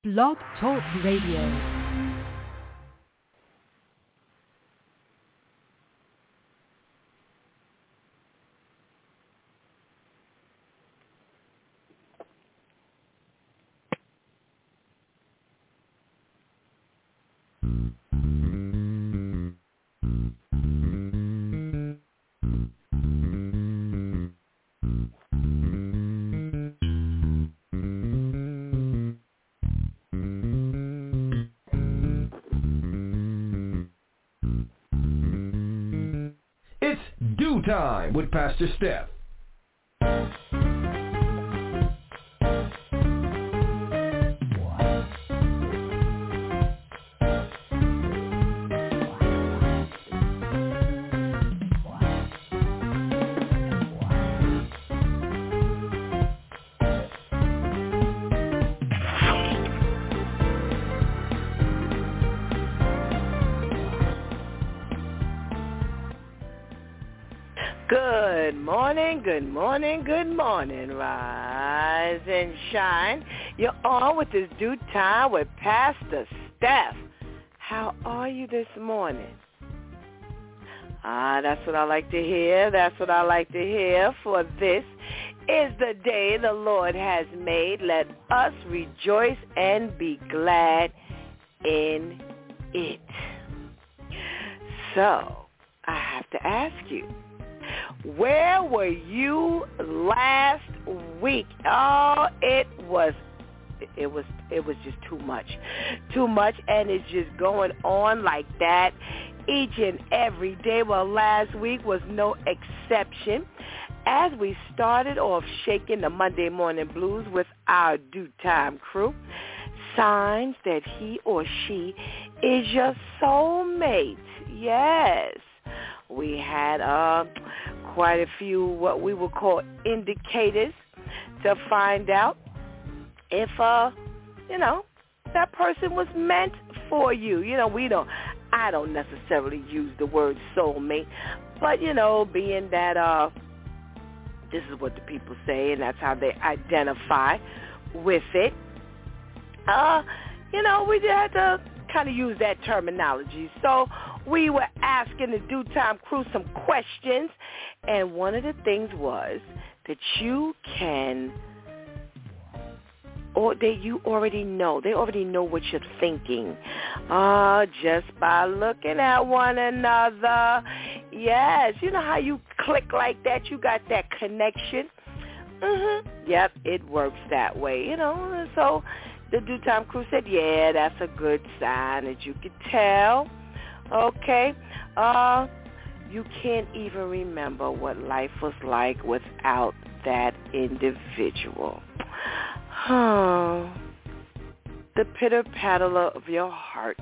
Blog Talk Radio. Time with Pastor Steph. Good morning, rise and shine. You're on with this Due Time with Pastor Steph. How are you this morning? That's what I like to hear. That's what I like to hear. For this is the day the Lord has made. Let us rejoice and be glad in it. So, I have to ask you, where were you last week? Oh, it was just too much, and it's just going on like that each and every day. Well, last week was no exception, as we started off shaking the Monday morning blues with our Due Time crew. Signs that he or she is your soulmate. Yes. We had quite a few what we would call indicators to find out if, that person was meant for you. I don't necessarily use the word soulmate, but, being that this is what the people say and that's how they identify with it, we had to kind of use that terminology. So we were asking the Due Time crew some questions, and one of the things was that you can, or that you already know. They already know what you're thinking, just by looking at one another. Yes, you know how you click like that? You got that connection. Yep, it works that way, So the Due Time crew said, yeah, that's a good sign that you could tell. Okay, you can't even remember what life was like without that individual. The pitter-patter of your heart.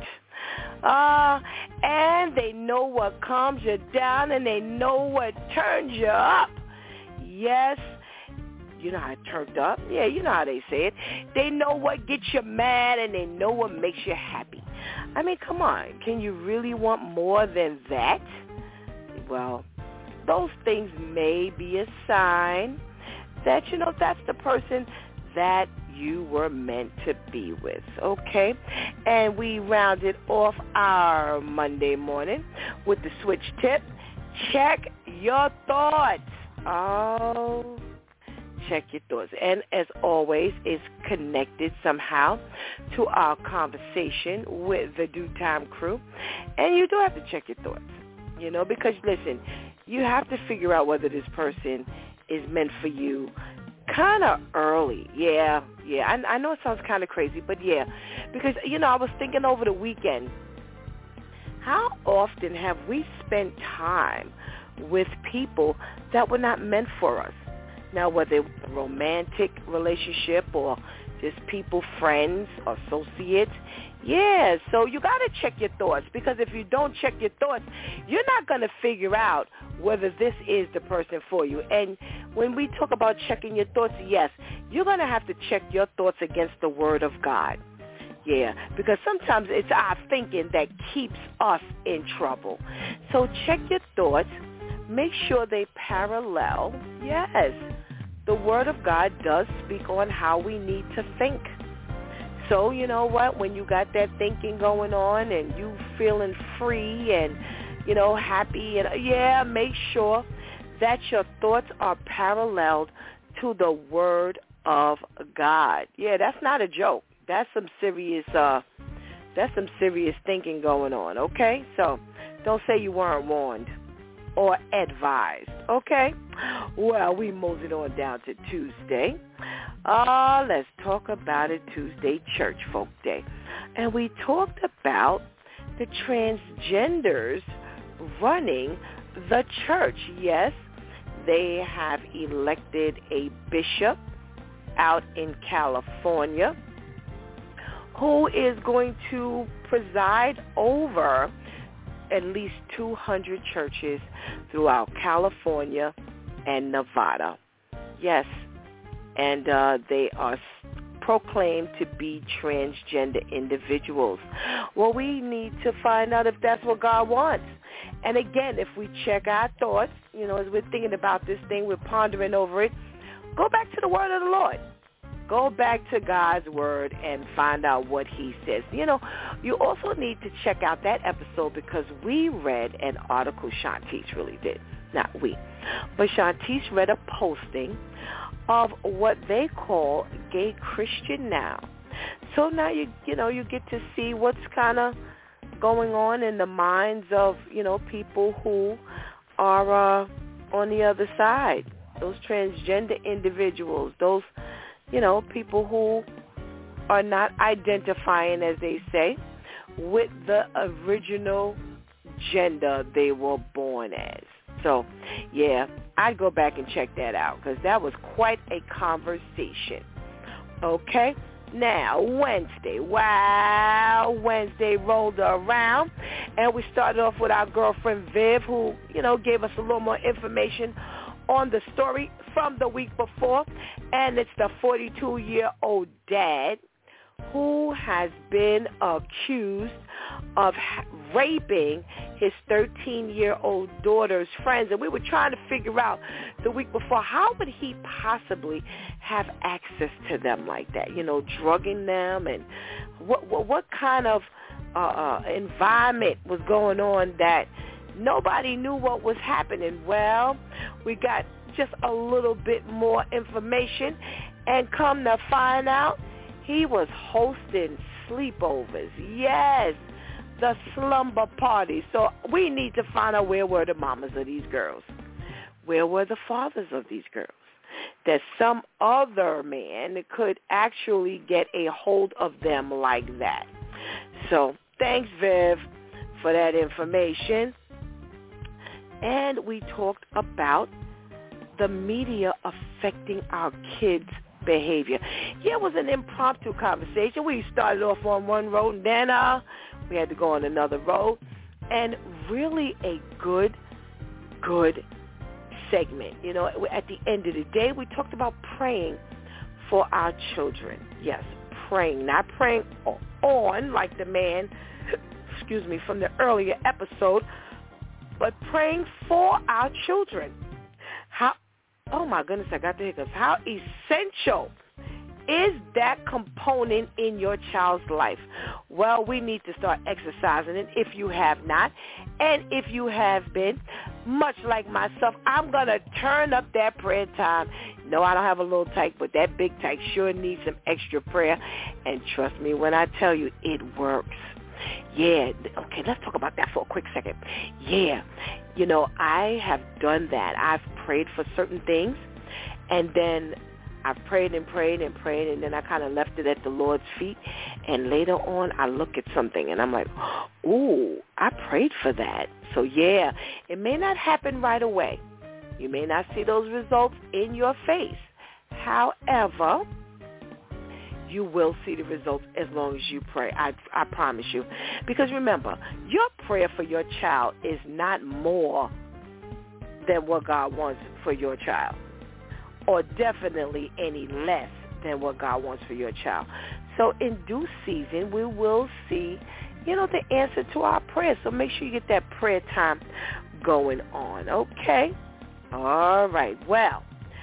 And they know what calms you down and they know what turns you up. Yes. You know how it turned up? Yeah, you know how they say it. They know what gets you mad and they know what makes you happy. I mean, come on. Can you really want more than that? Well, those things may be a sign that, that's the person that you were meant to be with, okay? And we rounded off our Monday morning with the switch tip. Check your thoughts. Oh, check your thoughts. And as always, it's connected somehow to our conversation with the Due Time crew. And you do have to check your thoughts, because, listen, you have to figure out whether this person is meant for you kind of early. Yeah. I know it sounds kind of crazy, but yeah. Because, I was thinking over the weekend, how often have we spent time with people that were not meant for us? Now, whether it was a romantic relationship or just people, friends, associates, yeah, so you got to check your thoughts, because if you don't check your thoughts, you're not going to figure out whether this is the person for you. And when we talk about checking your thoughts, yes, you're going to have to check your thoughts against the Word of God. Yeah, because sometimes it's our thinking that keeps us in trouble. So check your thoughts. Make sure they parallel. Yes, the Word of God does speak on how we need to think. So you know what? When you got that thinking going on and you feeling free and, happy, and make sure that your thoughts are paralleled to the Word of God. Yeah, that's not a joke. That's some serious thinking going on, okay? So don't say you weren't warned or advised, okay? Well, we moved it on down to Tuesday. Let's talk about it, Tuesday Church Folk Day. And we talked about the transgenders running the church. Yes, they have elected a bishop out in California who is going to preside over at least 200 churches throughout California and Nevada. Yes, and they are proclaimed to be transgender individuals. Well, we need to find out if that's what God wants. And again, if we check our thoughts, as we're thinking about this thing, we're pondering over it, go back to the word of the Lord. Go back to God's word and find out what he says. You also need to check out that episode because we read an article, Shantice really did, not we, but Shantice read a posting of what they call Gay Christian Now. So now you get to see what's kind of going on in the minds of, people who are on the other side, those transgender individuals, those, people who are not identifying, as they say, with the original gender they were born as. So, yeah, I'd go back and check that out because that was quite a conversation. Okay? Now, Wednesday. Wow, Wednesday rolled around, and we started off with our girlfriend Viv, who, gave us a little more information on the story from the week before, and it's the 42-year-old dad who has been accused of raping his 13-year-old daughter's friends. And we were trying to figure out the week before, how would he possibly have access to them like that, drugging them, and what kind of environment was going on that nobody knew what was happening. Well, we got just a little bit more information, and come to find out, he was hosting sleepovers. Yes, the slumber party. So we need to find out, where were the mamas of these girls? Where were the fathers of these girls? That some other man could actually get a hold of them like that. So thanks, Viv, for that information. And we talked about the media affecting our kids' behavior. Yeah, it was an impromptu conversation. We started off on one road, and then we had to go on another road. And really a good segment. At the end of the day, we talked about praying for our children. Yes, praying. Not praying on like the man, from the earlier episode, but praying for our children. Oh my goodness, I got the hiccups. How essential is that component in your child's life? Well, we need to start exercising it if you have not. And if you have been, much like myself, I'm going to turn up that prayer time. No, I don't have a little tyke, but that big tyke sure needs some extra prayer. And trust me when I tell you, it works. Yeah, okay, let's talk about that for a quick second. Yeah, I have done that. I've prayed for certain things, and then I've prayed and prayed and prayed, and then I kind of left it at the Lord's feet, and later on I look at something, and I'm like, ooh, I prayed for that. So, yeah, it may not happen right away. You may not see those results in your face. However, you will see the results as long as you pray. I promise you. Because remember, your prayer for your child is not more than what God wants for your child, or definitely any less than what God wants for your child. So in due season, we will see, the answer to our prayers. So make sure you get that prayer time going on, okay? All right. Well,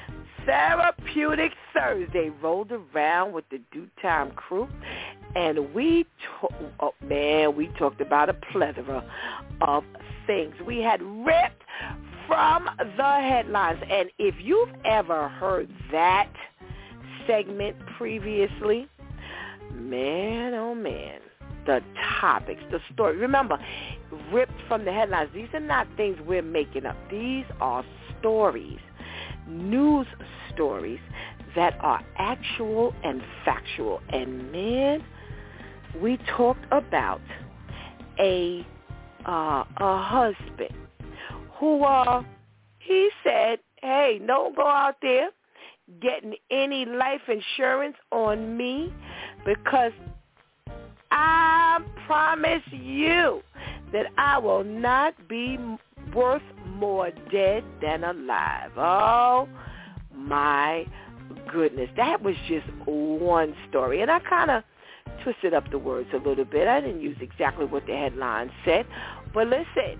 Therapeutic Thursday rolled around with the DEW Time crew, and we talked about a plethora of things. We had ripped from the headlines, and if you've ever heard that segment previously, man, oh man, the topics, the story. Remember, ripped from the headlines. These are not things we're making up. These are stories, news stories that are actual and factual. And man, we talked about a husband who he said, hey, don't go out there getting any life insurance on me, because I promise you that I will not be worth more dead than alive. Oh, my goodness. That was just one story. And I kind of twisted up the words a little bit. I didn't use exactly what the headline said. But listen,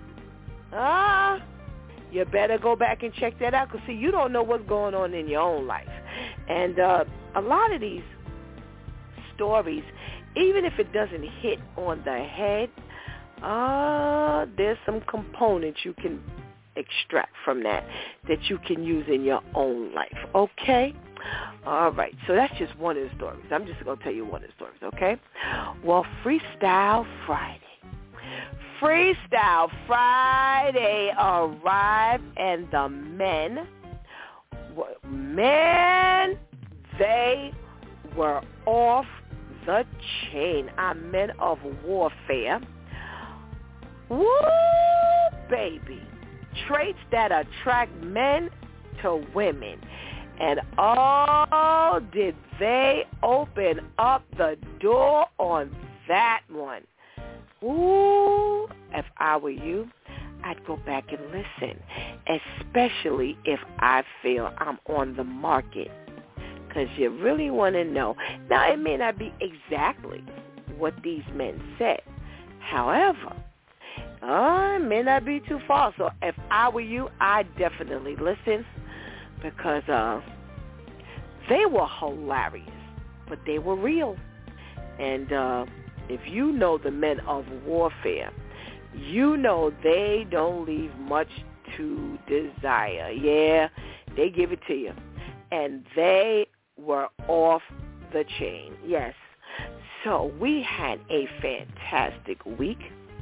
you better go back and check that out, because, see, you don't know what's going on in your own life. And a lot of these stories, even if it doesn't hit on the head, there's some components you can extract from that you can use in your own life, okay? All right, so that's just one of the stories. I'm just going to tell you one of the stories, okay? Well, Freestyle Friday. Freestyle Friday arrived, and the men, they were off the chain. Our men of warfare. Woo, baby. Traits that attract men to women. And oh, did they open up the door on that one. Ooh, if I were you, I'd go back and listen, especially if I feel I'm on the market, because you really want to know. Now, it may not be exactly what these men said. However, it may not be too far. So if I were you, I'd definitely listen, because they were hilarious, but they were real. And if you know the men of warfare, you know they don't leave much to desire. Yeah, they give it to you. And they were off the chain. Yes. So we had a fantastic week.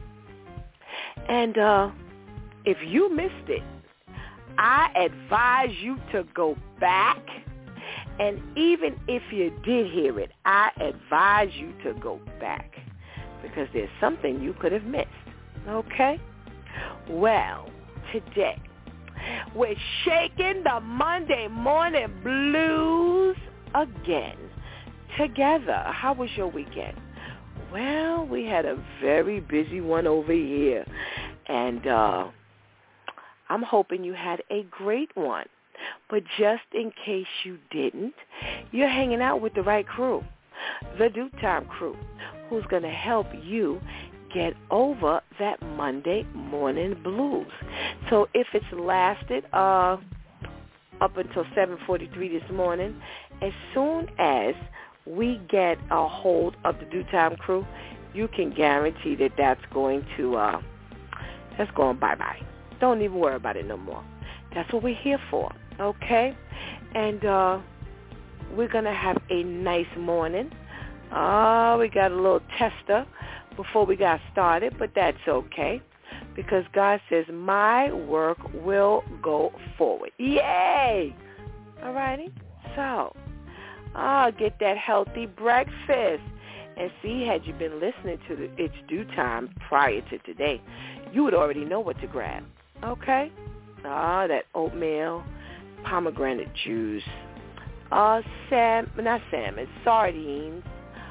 And if you missed it, I advise you to go back. And even if you did hear it, I advise you to go back, because there's something you could have missed. Okay? Well, today, we're shaking the Monday morning blues again together. How was your weekend? Well, we had a very busy one over here, and I'm hoping you had a great one. But just in case you didn't, you're hanging out with the right crew, the DEW Time crew, who's going to help you get over that Monday morning blues. So if it's lasted up until 7:43 this morning, as soon as we get a hold of the DEW Time crew, you can guarantee that that's going bye-bye. Don't even worry about it no more. That's what we're here for, okay? And we're going to have a nice morning. We got a little tester before we got started, but that's okay, because God says my work will go forward. Yay! All righty? So, get that healthy breakfast. And see, had you been listening to It's DEW Time prior to today, you would already know what to grab, okay? That oatmeal, pomegranate juice, sardines,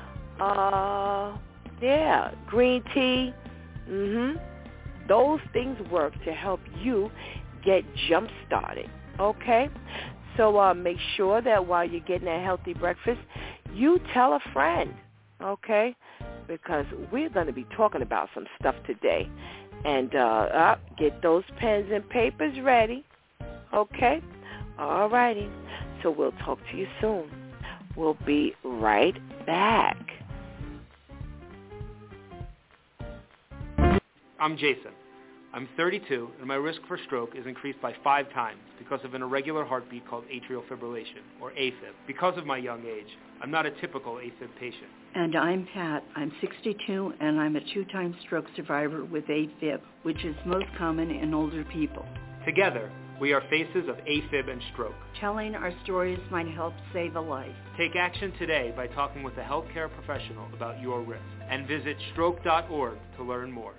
green tea. Those things work to help you get jump-started, okay? So make sure that while you're getting that healthy breakfast, you tell a friend, okay? Because we're going to be talking about some stuff today. And get those pens and papers ready, okay? All righty. So we'll talk to you soon. We'll be right back. I'm Jason. I'm 32, and my risk for stroke is increased by 5 times because of an irregular heartbeat called atrial fibrillation, or AFib. Because of my young age, I'm not a typical AFib patient. And I'm Pat. I'm 62, and I'm a 2-time stroke survivor with AFib, which is most common in older people. Together, we are faces of AFib and stroke. Telling our stories might help save a life. Take action today by talking with a healthcare professional about your risk, and visit stroke.org to learn more.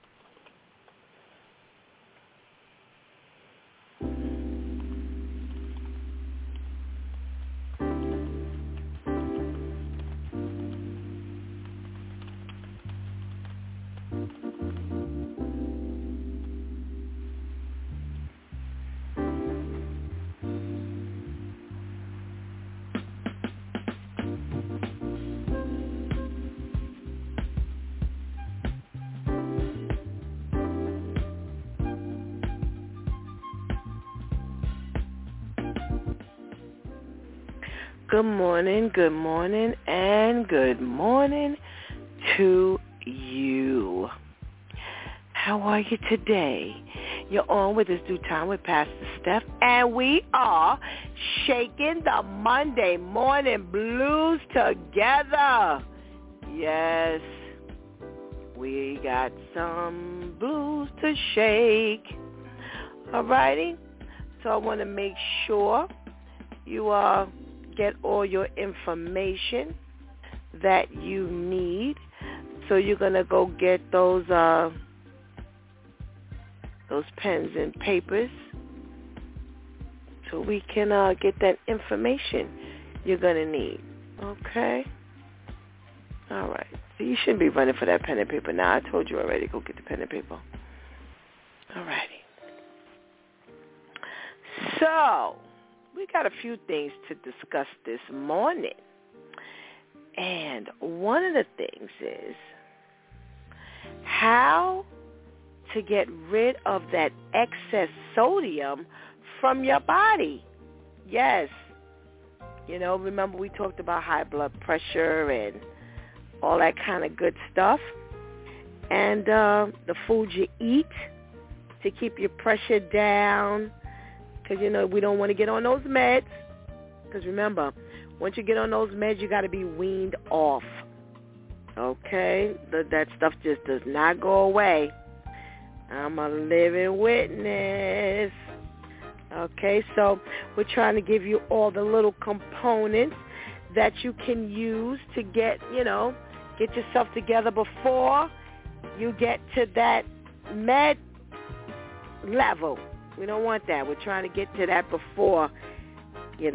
Good morning, and good morning to you. How are you today? You're on with This Due Time with Pastor Steph, and we are shaking the Monday morning blues together. Yes, we got some blues to shake. All righty? So I want to make sure you get all your information that you need. So you're going to go get those pens and papers so we can get that information you're going to need. Okay? All right. So you shouldn't be running for that pen and paper now. I told you already. Go get the pen and paper. All righty. So we got a few things to discuss this morning. And one of the things is how to get rid of that excess sodium from your body. Yes. You know, remember we talked about high blood pressure and all that kind of good stuff. And the food you eat to keep your pressure down. Because, you know, we don't want to get on those meds. Because remember, once you get on those meds, you got to be weaned off. Okay? That stuff just does not go away. I'm a living witness. Okay? So we're trying to give you all the little components that you can use to get yourself together before you get to that med level. We don't want that. We're trying to get to that before, you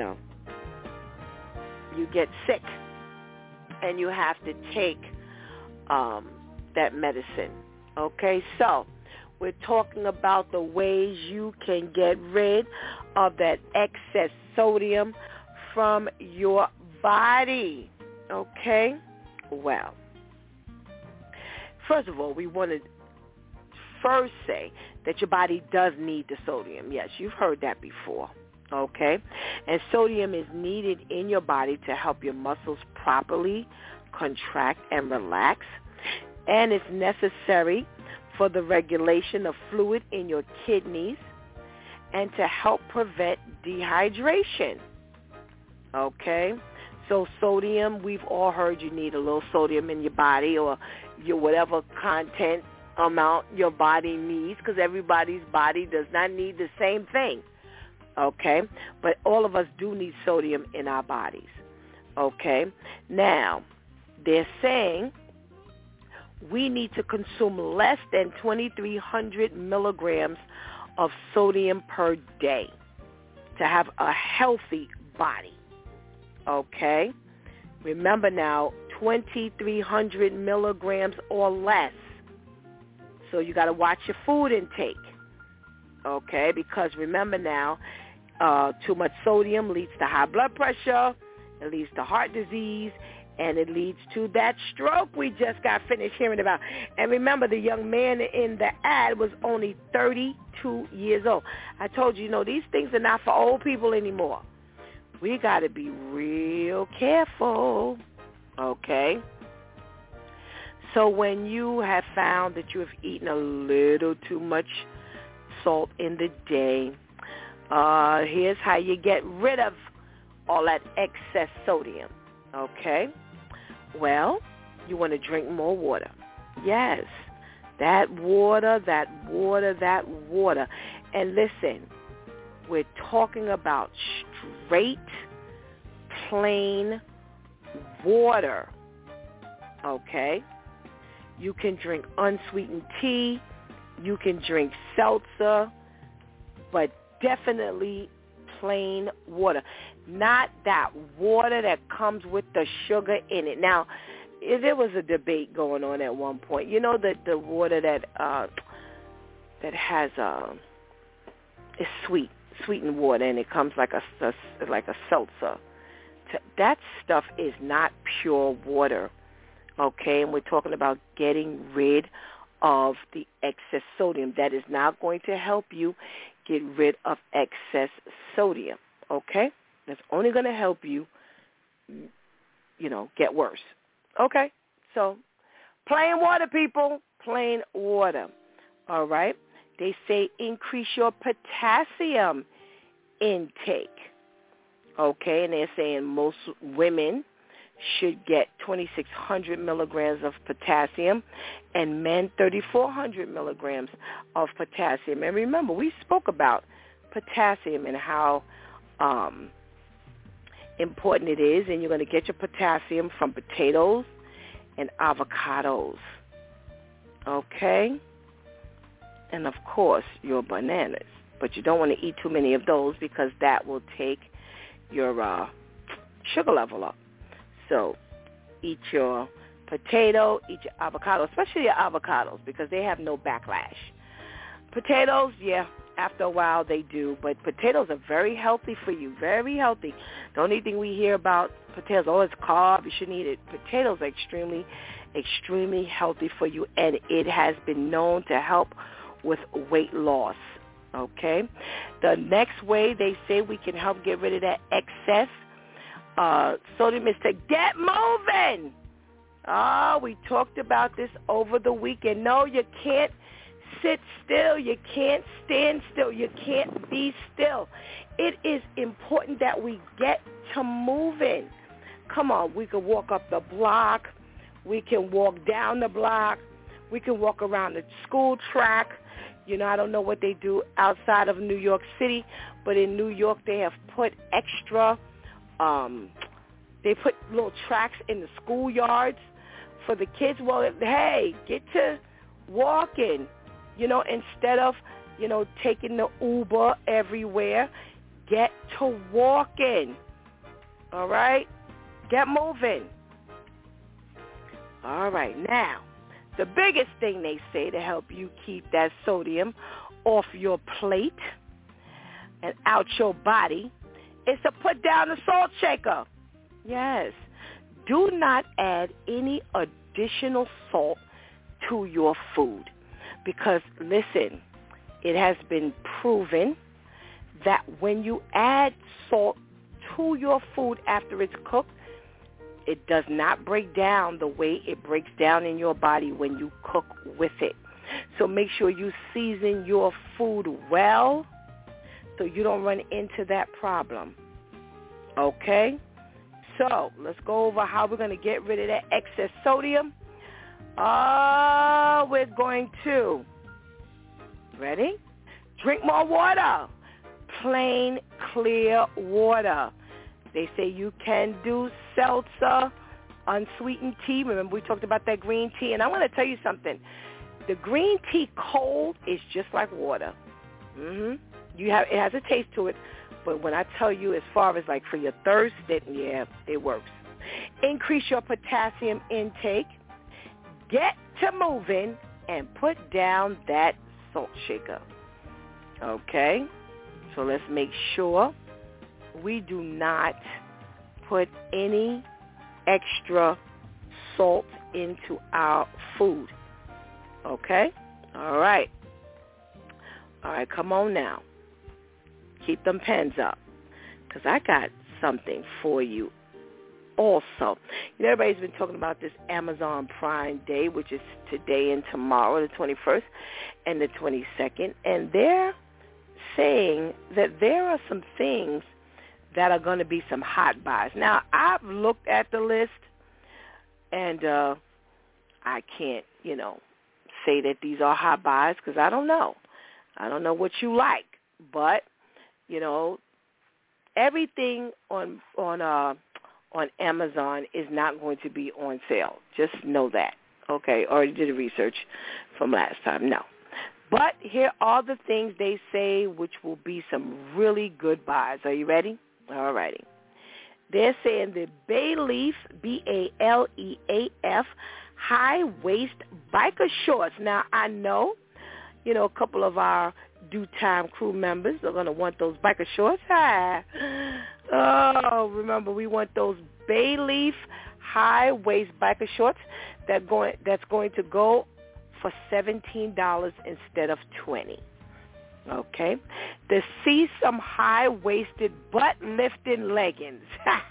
get sick and you have to take that medicine. Okay, so we're talking about the ways you can get rid of that excess sodium from your body. Okay? Well, first of all, we want to first say that your body does need the sodium. Yes, you've heard that before, okay? And sodium is needed in your body to help your muscles properly contract and relax, and it's necessary for the regulation of fluid in your kidneys and to help prevent dehydration, okay? So sodium, we've all heard you need a little sodium in your body or your whatever content amount your body needs, because everybody's body does not need the same thing, okay? But all of us do need sodium in our bodies, okay? Now, they're saying we need to consume less than 2,300 milligrams of sodium per day to have a healthy body, okay? Remember now, 2,300 milligrams or less. So you got to watch your food intake, okay? Because remember now, too much sodium leads to high blood pressure, it leads to heart disease, and it leads to that stroke we just got finished hearing about. And remember, the young man in the ad was only 32 years old. I told you, these things are not for old people anymore. we got to be real careful, okay? So when you have found that you have eaten a little too much salt in the day, here's how you get rid of all that excess sodium, okay? Well, you want to drink more water. Yes, that water. And listen, we're talking about straight, plain water, okay? You can drink unsweetened tea. You can drink seltzer, but definitely plain water. Not that water that comes with the sugar in it. Now, there was a debate going on at one point. You know that the water that has is sweetened water, and it comes like a seltzer. That stuff is not pure water, okay? And we're talking about getting rid of the excess sodium. That is not going to help you get rid of excess sodium, okay? That's only going to help you, get worse. Okay? So, plain water, people. Plain water. All right? They say increase your potassium intake. Okay? And they're saying most women should get 2,600 milligrams of potassium and men 3,400 milligrams of potassium. And remember, we spoke about potassium and how important it is, and you're going to get your potassium from potatoes and avocados, okay? And, of course, your bananas. But you don't want to eat too many of those because that will take your sugar level up. So eat your potato, eat your avocado, especially your avocados because they have no backlash. Potatoes, yeah, after a while they do, but potatoes are very healthy for you, very healthy. The only thing we hear about potatoes, it's carb, you shouldn't eat it. Potatoes are extremely, extremely healthy for you, and it has been known to help with weight loss, okay? The next way they say we can help get rid of that excess sodium is to get moving. We talked about this over the weekend. No, you can't sit still. You can't stand still. You can't be still. It is important that we get to moving. Come on, we can walk up the block. We can walk down the block. We can walk around the school track. I don't know what they do outside of New York City, but in New York they have put extra, they put little tracks in the schoolyards for the kids. Well, hey, get to walking, instead of, taking the Uber everywhere, get to walking, all right? Get moving. All right, now, the biggest thing they say to help you keep that sodium off your plate and out your body is to put down the salt shaker. Yes. Do not add any additional salt to your food because, listen, it has been proven that when you add salt to your food after it's cooked, it does not break down the way it breaks down in your body when you cook with it. So make sure you season your food well so you don't run into that problem. Okay? So let's go over how we're going to get rid of that excess sodium. We're going to, ready? Drink more water. Plain, clear water. They say you can do seltzer, unsweetened tea. Remember we talked about that green tea. And I want to tell you something. The green tea cold is just like water. It has a taste to it. But when I tell you as far as like for your thirst, it works. Increase your potassium intake. Get to moving and put down that salt shaker. Okay? So let's make sure we do not put any extra salt into our food. Okay? All right. All right, come on now. Keep them pens up because I got something for you also. You know, everybody's been talking about this Amazon Prime Day, which is today and tomorrow, the 21st and the 22nd, and they're saying that there are some things that are going to be some hot buys. Now, I've looked at the list, and I can't, say that these are hot buys because I don't know. I don't know what you like, but, everything on Amazon is not going to be on sale. Just know that, okay? Already did the research from last time. No. But here are the things they say which will be some really good buys. Are you ready? All righty. They're saying the Bayleaf, BALEAF, high-waist biker shorts. Now, I know, a couple of our Due Time crew members are going to want those biker shorts. Oh, remember, we want those Bayleaf high-waist biker shorts that's going to go for $17 instead of $20. Okay? The See Some high-waisted butt-lifting leggings.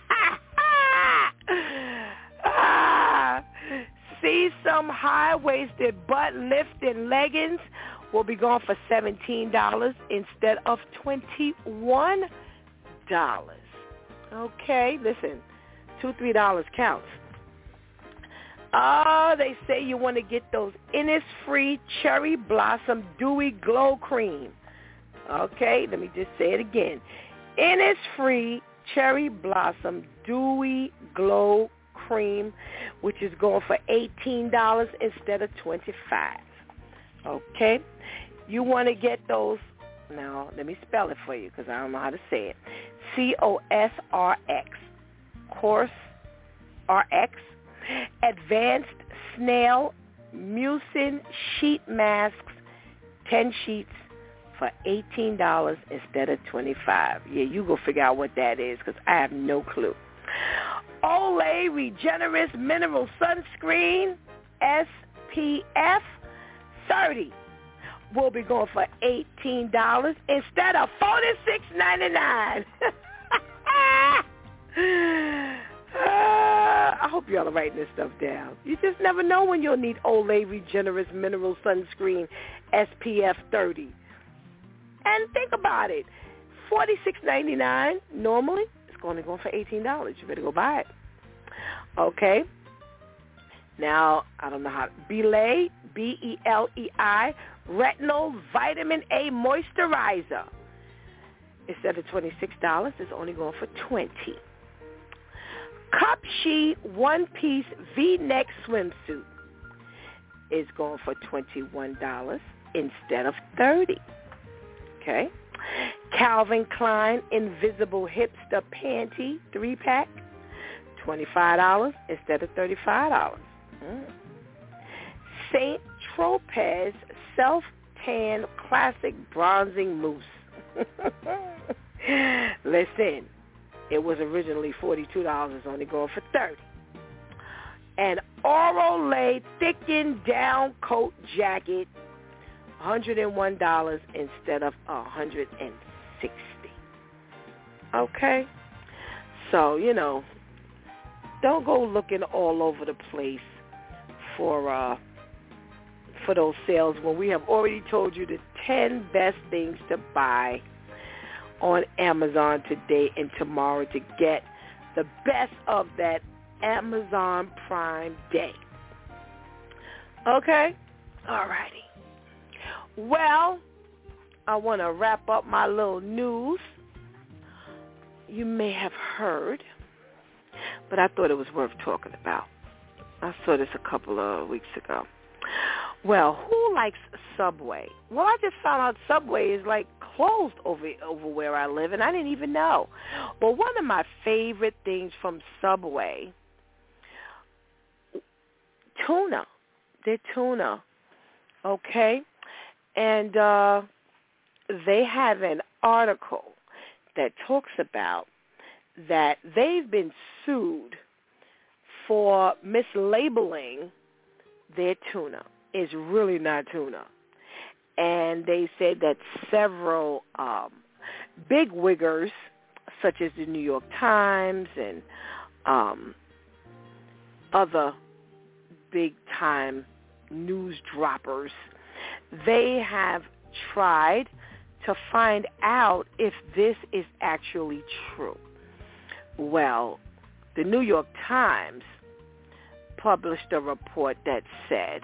See Some high-waisted butt-lifting leggings will be going for $17 instead of $21. Okay, listen, $2-3 counts. They say you want to get those Innisfree Cherry Blossom Dewy Glow Cream. Okay, let me just say it again. Innisfree Cherry Blossom Dewy Glow Cream, which is going for $18 instead of $25. Okay, you want to get those. Now, let me spell it for you because I don't know how to say it. COSRX, Course RX, Advanced Snail Mucin Sheet Masks, 10 sheets for $18 instead of $25. Yeah, you go figure out what that is because I have no clue. Olay Regenerous Mineral Sunscreen, SPF 30. Will be going for $18 instead of $46.99. I hope y'all are writing this stuff down. You just never know when you'll need Olay Regenerous Mineral Sunscreen SPF 30. And think about it. $46.99 normally. It's going to go for $18. You better go buy it. Okay. Now, I don't know how. Belay, BELEI, Retinol Vitamin A Moisturizer. Instead of $26, it's only going for $20. Cup She one-piece V-neck swimsuit is going for $21 instead of $30. Okay. Calvin Klein Invisible Hipster Panty 3-pack, $25 instead of $35. St. Tropez Self-Tan Classic Bronzing Mousse. Listen, it was originally $42. It's only going for $30. And Orolay Thickened Down Coat Jacket, $101 instead of $160. Okay? So, don't go looking all over the place for those sales when we have already told you the 10 best things to buy on Amazon today and tomorrow to get the best of that Amazon Prime Day. Okay? All righty. Well, I want to wrap up my little news. You may have heard, but I thought it was worth talking about. I saw this a couple of weeks ago. Well, who likes Subway? Well, I just found out Subway is closed over where I live, and I didn't even know. Well, one of my favorite things from Subway, tuna. They're tuna, okay? And they have an article that talks about that they've been sued for mislabeling their tuna. It's really not tuna. And they said that several bigwiggers such as the New York Times and other big-time news droppers, they have tried to find out if this is actually true. Well, the New York Times published a report that said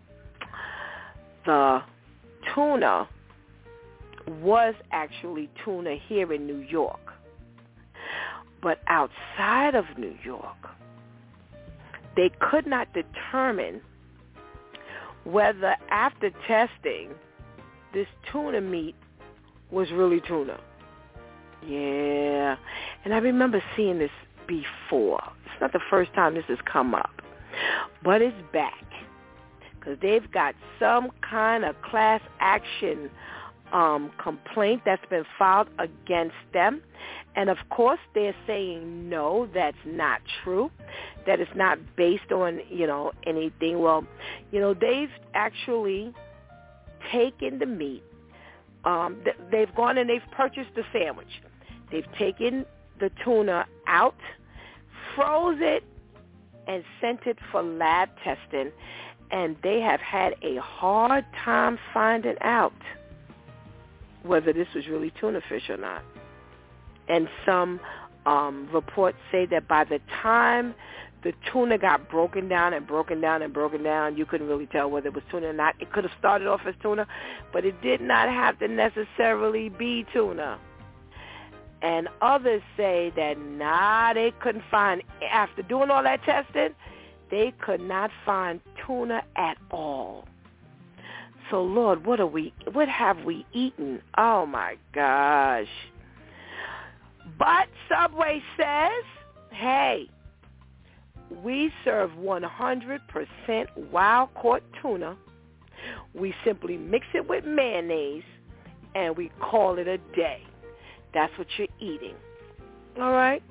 the tuna was actually tuna here in New York. But outside of New York, they could not determine whether after testing this tuna meat was really tuna. Yeah. And I remember seeing this before. It's not the first time this has come up. But it's back. Because they've got some kind of class action complaint that's been filed against them. And, of course, they're saying, no, that's not true, that it's not based on, anything. Well, they've actually taken the meat. They've gone and they've purchased the sandwich. They've taken the tuna out, froze it, and sent it for lab testing. And they have had a hard time finding out whether this was really tuna fish or not. And some reports say that by the time the tuna got broken down, you couldn't really tell whether it was tuna or not. It could have started off as tuna, but it did not have to necessarily be tuna. And others say that, they couldn't find, after doing all that testing, they could not find tuna at all. So, Lord, what have we eaten? Oh, my gosh. But Subway says, hey, we serve 100% wild-caught tuna. We simply mix it with mayonnaise, and we call it a day. That's what you're eating. All right?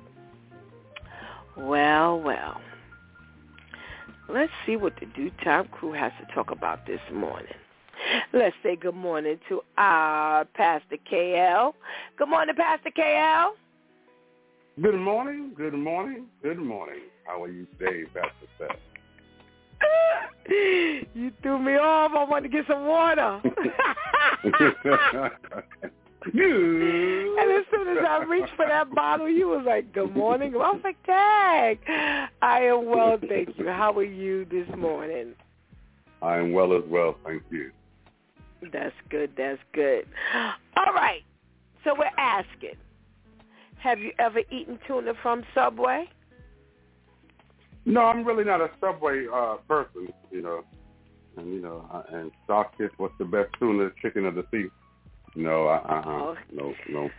Well. Let's see what the Due Time crew has to talk about this morning. Let's say good morning to our Pastor KL. Good morning, Pastor KL. Good morning. How are you today, Pastor Seth? You threw me off. I wanted to get some water. And as soon as I reached for that bottle, you was like, good morning. I was like, dang. I am well, thank you. How are you this morning? I am well as well, thank you. That's good. All right. So we're asking, have you ever eaten tuna from Subway? No, I'm really not a Subway person, and Starkist, what's the best tuna, chicken of the sea? No, no.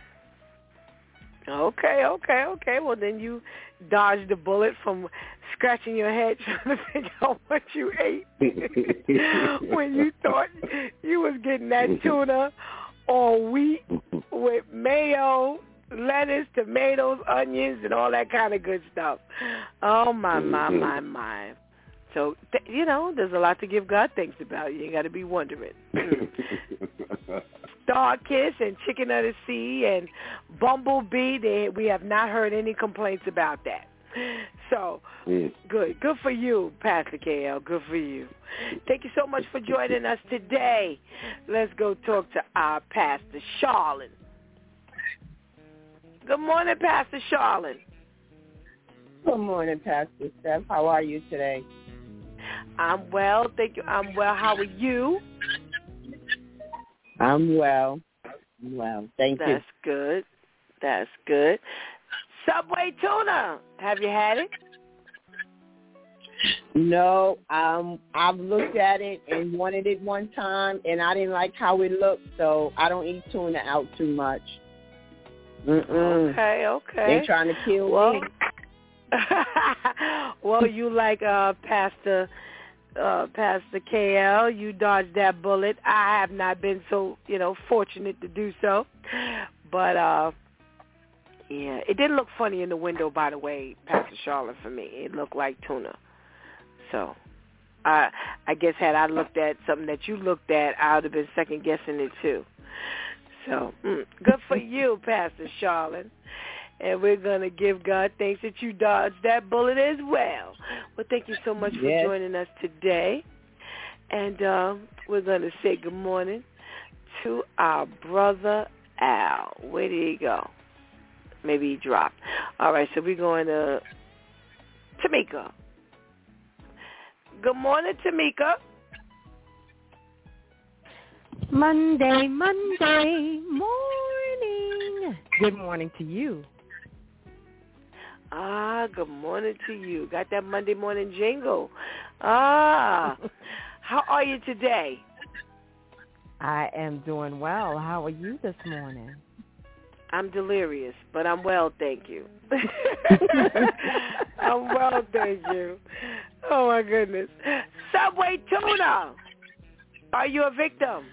Okay. Well, then you dodged the bullet from scratching your head trying to figure out what you ate when you thought you was getting that tuna all wheat with mayo, lettuce, tomatoes, onions, and all that kind of good stuff. Oh, my. So, there's a lot to give God thanks about. You ain't got to be wondering. Starkist and Chicken of the Sea and Bumblebee, we have not heard any complaints about that. So, good. Good for you, Pastor KL. Good for you. Thank you so much for joining us today. Let's go talk to our Pastor Charlene. Good morning, Pastor Charlene. Good morning, Pastor Steph. How are you today? I'm well, thank you. I'm well. How are you? I'm well. Thank you. That's good. Subway tuna. Have you had it? No, I've looked at it and wanted it one time, and I didn't like how it looked, so I don't eat tuna out too much. Okay. They're trying to kill me. Well, you like Pastor KL, you dodged that bullet. I have not been so, fortunate to do so. But, it didn't look funny in the window, by the way, Pastor Charlotte, for me. It looked like tuna. So, I guess had I looked at something that you looked at, I would have been second-guessing it, too. So, good for you, Pastor Charlotte. And we're going to give God thanks that you dodged that bullet as well. Well, thank you so much for joining us today. And we're going to say good morning to our brother Al. Where did he go? Maybe he dropped. All right, so we're going to Tamika. Good morning, Tamika. Monday morning. Good morning to you. Good morning to you. Got that Monday morning jingle. How are you today? I am doing well. How are you this morning? I'm delirious, but I'm well, thank you. I'm well, thank you. Oh, my goodness. Subway tuna. Are you a victim?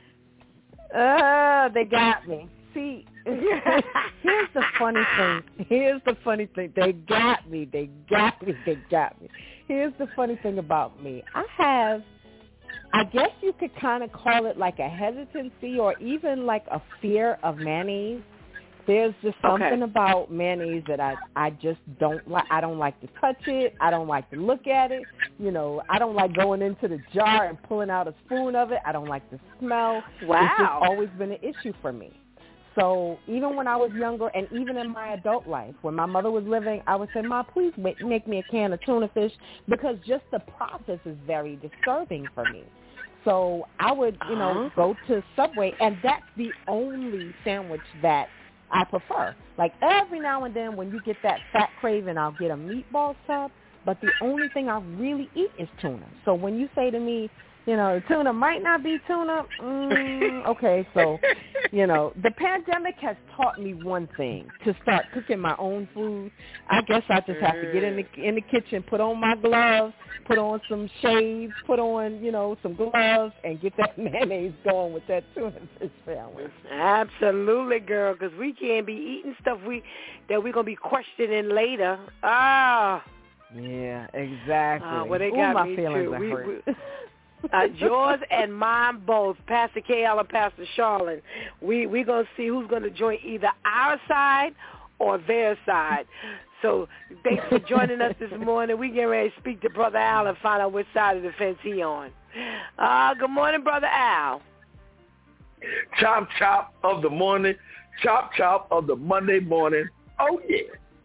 They got me. See, here's the funny thing. They got me. Here's the funny thing about me. I guess you could kind of call it like a hesitancy or even like a fear of mayonnaise. There's just something about mayonnaise that I just don't like. I don't like to touch it. I don't like to look at it. You know, I don't like going into the jar and pulling out a spoon of it. I don't like the smell. Wow. It's just always been an issue for me. So even when I was younger and even in my adult life, when my mother was living, I would say, Ma, please make me a can of tuna fish, because just the process is very disturbing for me. So I would, go to Subway, and that's the only sandwich that I prefer. Like every now and then when you get that fat craving, I'll get a meatball sub, but the only thing I really eat is tuna. So when you say to me, tuna might not be tuna, okay, so, the pandemic has taught me one thing, to start cooking my own food. I guess I just have to get in the kitchen, put on my gloves, put on some shades, put on, some gloves, and get that mayonnaise going with that tuna fish sandwich. Absolutely, girl, because we can't be eating stuff that we're going to be questioning later. Yeah, exactly. Well, they got my me feelings too. are hurt. Yours and mine both, Pastor KL and Pastor Charlene. We're going to see who's going to join either our side or their side. So thanks for joining us this morning. We getting ready to speak to Brother Al and find out which side of the fence he on. Good morning, Brother Al. Chop, chop of the morning. Chop, chop of the Monday morning. Oh, yeah.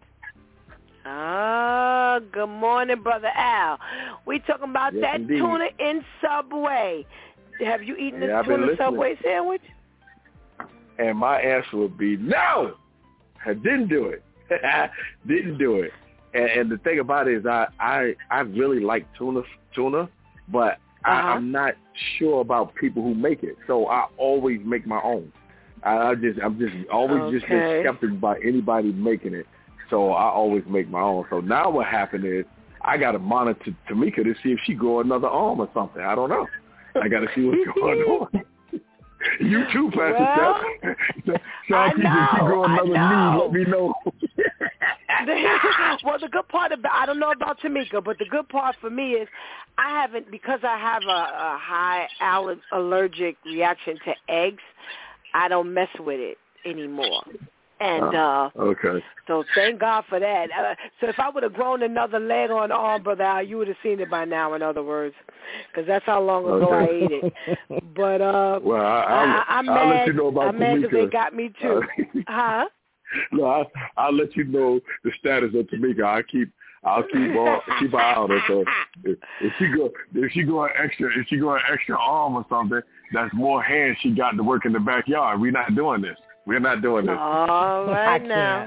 Good morning, Brother Al. We talking about that indeed. Tuna in Subway. Have you eaten the tuna Subway sandwich? And my answer would be no. I didn't do it. Didn't do it. And the thing about it is I really like tuna, but I'm not sure about people who make it. So I always make my own. I'm just always just been skeptical about anybody making it. So I always make my own. So now what happened is I got to monitor Tamika to see if she grow another arm or something. I don't know. I got to see what's going on. You too, Pastor Steph. So if she grow another knee, let me know. Well, the good part about, I don't know about Tamika, but the good part for me is because I have a high allergic reaction to eggs, I don't mess with it anymore. And so thank God for that. So if I would have grown another leg or an arm, Brother Al, you would have seen it by now, in other words, because that's how long ago I ate it. But I'm mad. I'll let you know about I'm mad because they got me too. No, I'll let you know the status of Tamika. I'll keep keep her out. So if she go an extra arm or something, that's more hands she got to work in the backyard. We're not doing this. All right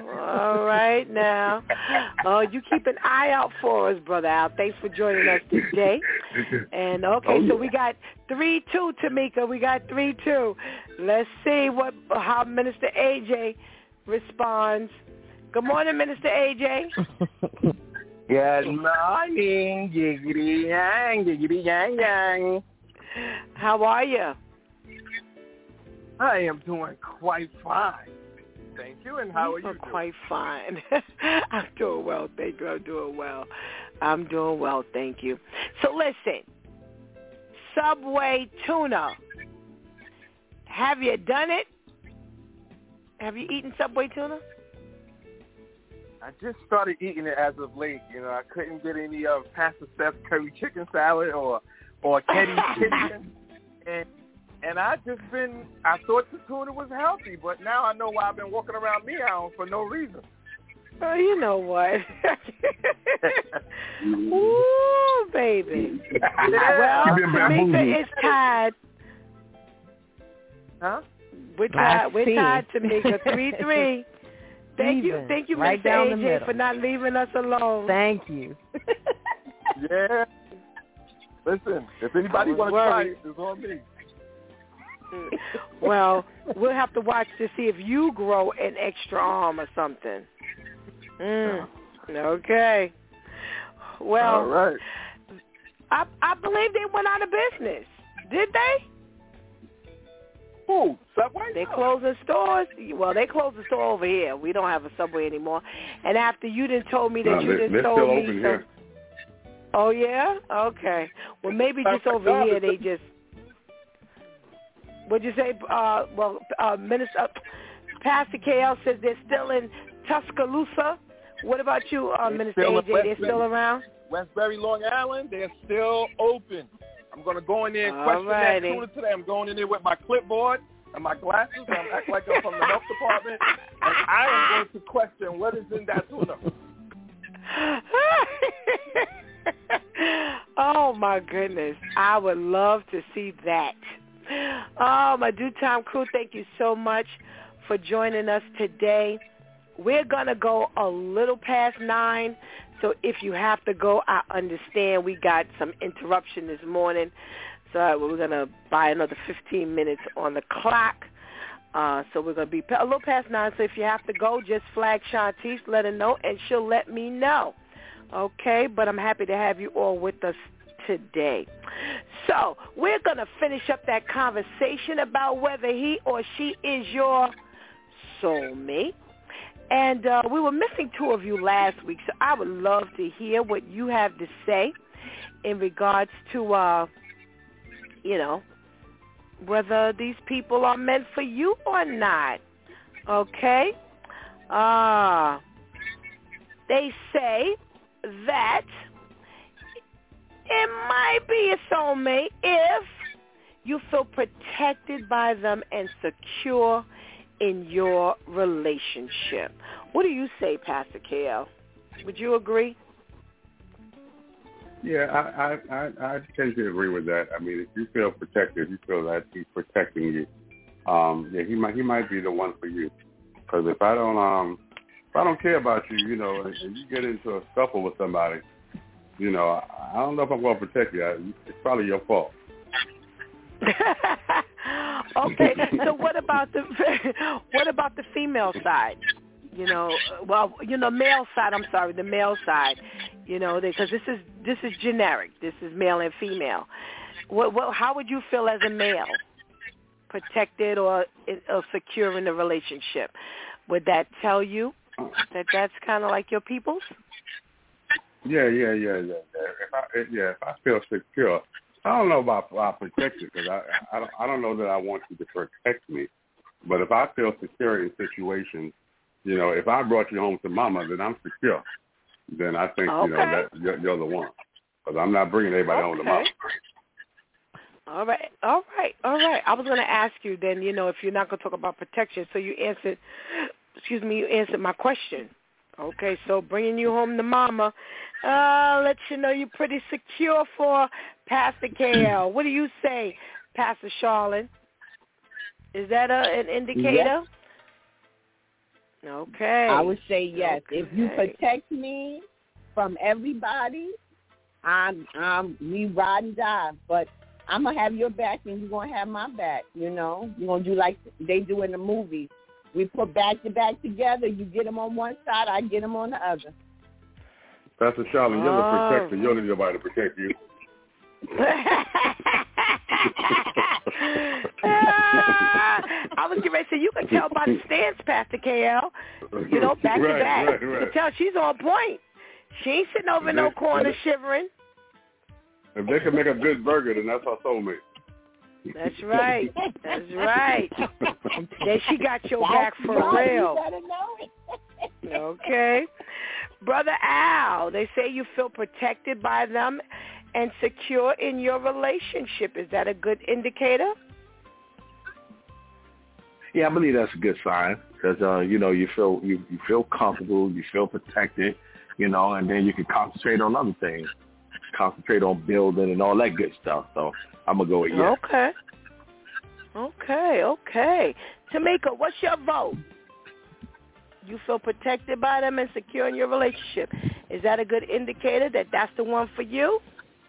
now. Oh, you keep an eye out for us, Brother Al. Thanks for joining us today. And so we got 3-2, Tamika. We got 3-2. Let's see how Minister AJ responds. Good morning, Minister AJ. Good morning, jiggity yang. How are you? I am doing quite fine. Thank you. And how are you doing? Quite fine. I'm doing well. Thank you. I'm doing well. Thank you. So listen, Subway tuna. Have you done it? Have you eaten Subway tuna? I just started eating it as of late. You know, I couldn't get any of Pastor Steph's curry chicken salad or Kenny's Kitchen, and I thought the tuna was healthy, but now I know why I've been walking around meowing for no reason. Oh, you know what? Ooh, baby. Well, Tamika is tied. Huh? We're tied, Tamika, 3-3. Thank you, right Mr. down the AJ, middle. for not leaving us alone. Thank you. Yeah. Listen, if anybody wants to try it, it's on me. Well, we'll have to watch to see if you grow an extra arm or something. Okay. Well, all right. I believe they went out of business. Did they? Who? Subway? They closing stores. Well, they closed the store over here. We don't have a Subway anymore. And after you done told me that they're still open here. Oh, yeah? Okay. Well, maybe just over here they just... What'd you say? Minister Pastor KL says they're still in Tuscaloosa. What about you, Minister AJ? They're still around? Westbury, Long Island, they're still open. I'm going to go in there and question that tuna today. I'm going in there with my clipboard and my glasses. I'm acting like I'm from the health department. And I am going to question what is in that tuna. Oh, my goodness. I would love to see that. Oh, my Due Time crew, thank you so much for joining us today. We're going to go a little past 9, so if you have to go, I understand. We got some interruption this morning, so we're going to buy another 15 minutes on the clock. So we're going to be a little past 9, so if you have to go, just flag Shantice, let her know, and she'll let me know. Okay, but I'm happy to have you all with us today. So we're going to finish up that conversation about whether he or she is your soulmate. And we were missing 2 of you last week, so I would love to hear what you have to say in regards to, whether these people are meant for you or not. Okay? They say that it might be a soulmate if you feel protected by them and secure in your relationship. What do you say, Pastor KL? Would you agree? Yeah, I tend to agree with that. I mean, if you feel protected, you feel that he's protecting you. He might be the one for you. Because if I don't care about you, and you get into a scuffle with somebody, I don't know if I'm going to protect you. It's probably your fault. Okay, so what about the female side? Male side. I'm sorry, the male side. Because this is generic. This is male and female. How would you feel as a male, protected or secure in the relationship? Would that tell you that that's kind of like your people's? Yeah. If I feel secure. I don't know about protected because I don't know that I want you to protect me. But if I feel secure in situations, if I brought you home to mama, then I'm secure. Then I think, that you're the one. Because I'm not bringing anybody home to mama. All right. I was going to ask you then, if you're not going to talk about protection. So you answered my question. Okay, so bringing you home to mama, let you know you're pretty secure for Pastor KL. What do you say, Pastor Charlene? Is that an indicator? Yes. Okay. I would say yes. Okay. If you protect me from everybody, we ride and die. But I'm going to have your back and you're going to have my back, You're going to do like they do in the movies. We put back to back together. You get them on one side, I get them on the other. Pastor Charlene, you're the protector. You don't need nobody to protect you. I was getting ready to say, you can tell by the stance, Pastor KL. Back to back. Right. You can tell she's on point. She ain't sitting over in no corner shivering. If they can make a good burger, then that's our soulmate. That's right. Then she got your back for real. You better know it. Okay. Brother Al, they say you feel protected by them and secure in your relationship. Is that a good indicator? Yeah, I believe that's a good sign because, you feel comfortable, you feel protected, and then you can concentrate on other things, concentrate on building and all that good stuff. So I'm going to go with yes. Okay. Tamika, what's your vote? You feel protected by them and secure in your relationship. Is that a good indicator that that's the one for you?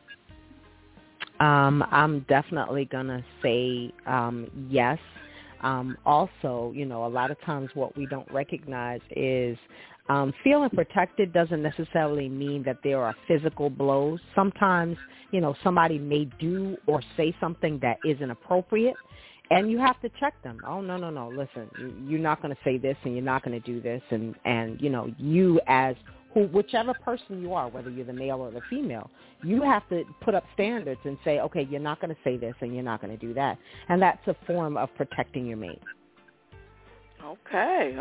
I'm definitely going to say yes. Also, a lot of times what we don't recognize is feeling protected doesn't necessarily mean that there are physical blows. Sometimes, somebody may do or say something that isn't appropriate, and you have to check them. Oh, no. Listen, you're not going to say this and you're not going to do this. And you as whichever person you are, whether you're the male or the female, you have to put up standards and say, okay, you're not going to say this and you're not going to do that. And that's a form of protecting your mate. Okay.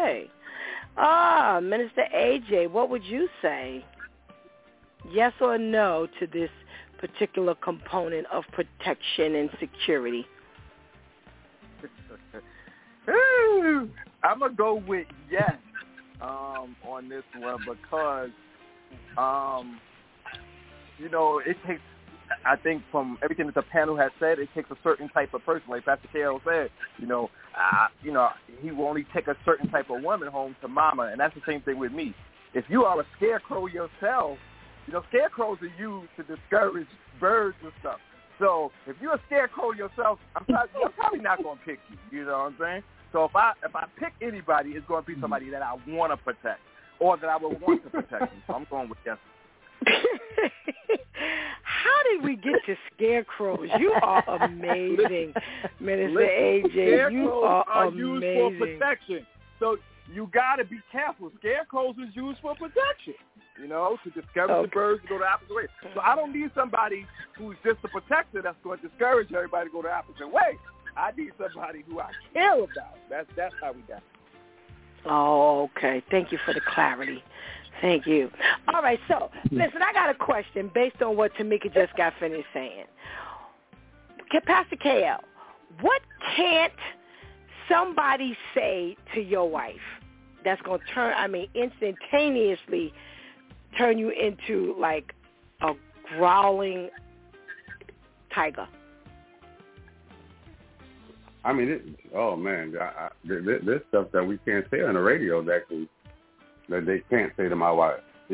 Minister AJ, what would you say? Yes or no to this particular component of protection and security? I'm going to go with yes on this one because, it takes, I think from everything that the panel has said, it takes a certain type of person. Like Pastor K.O. said, he will only take a certain type of woman home to mama, and that's the same thing with me. If you are a scarecrow yourself, scarecrows are used to discourage birds and stuff. So if you're a scarecrow yourself, I'm probably not going to pick you. You know what I'm saying? So if I pick anybody, it's going to be somebody that I want to protect or that I would want to protect. So I'm going with yes. How did we get to scarecrows? You are amazing, Minister AJ. Scarecrows you are used amazing. for protection. So you got to be careful. Scarecrows is used for protection, to discourage the birds to go the opposite way. So I don't need somebody who's just a protector that's going to discourage everybody to go the opposite way. I need somebody who I care about. That's how we got it. Oh, okay. Thank you for the clarity. Thank you. All right, so listen, I got a question based on what Tamika just got finished saying. Pastor KL, what can't somebody say to your wife that's going to instantaneously turn you into like a growling tiger? There's stuff that we can't say on the radio that they can't say to my wife.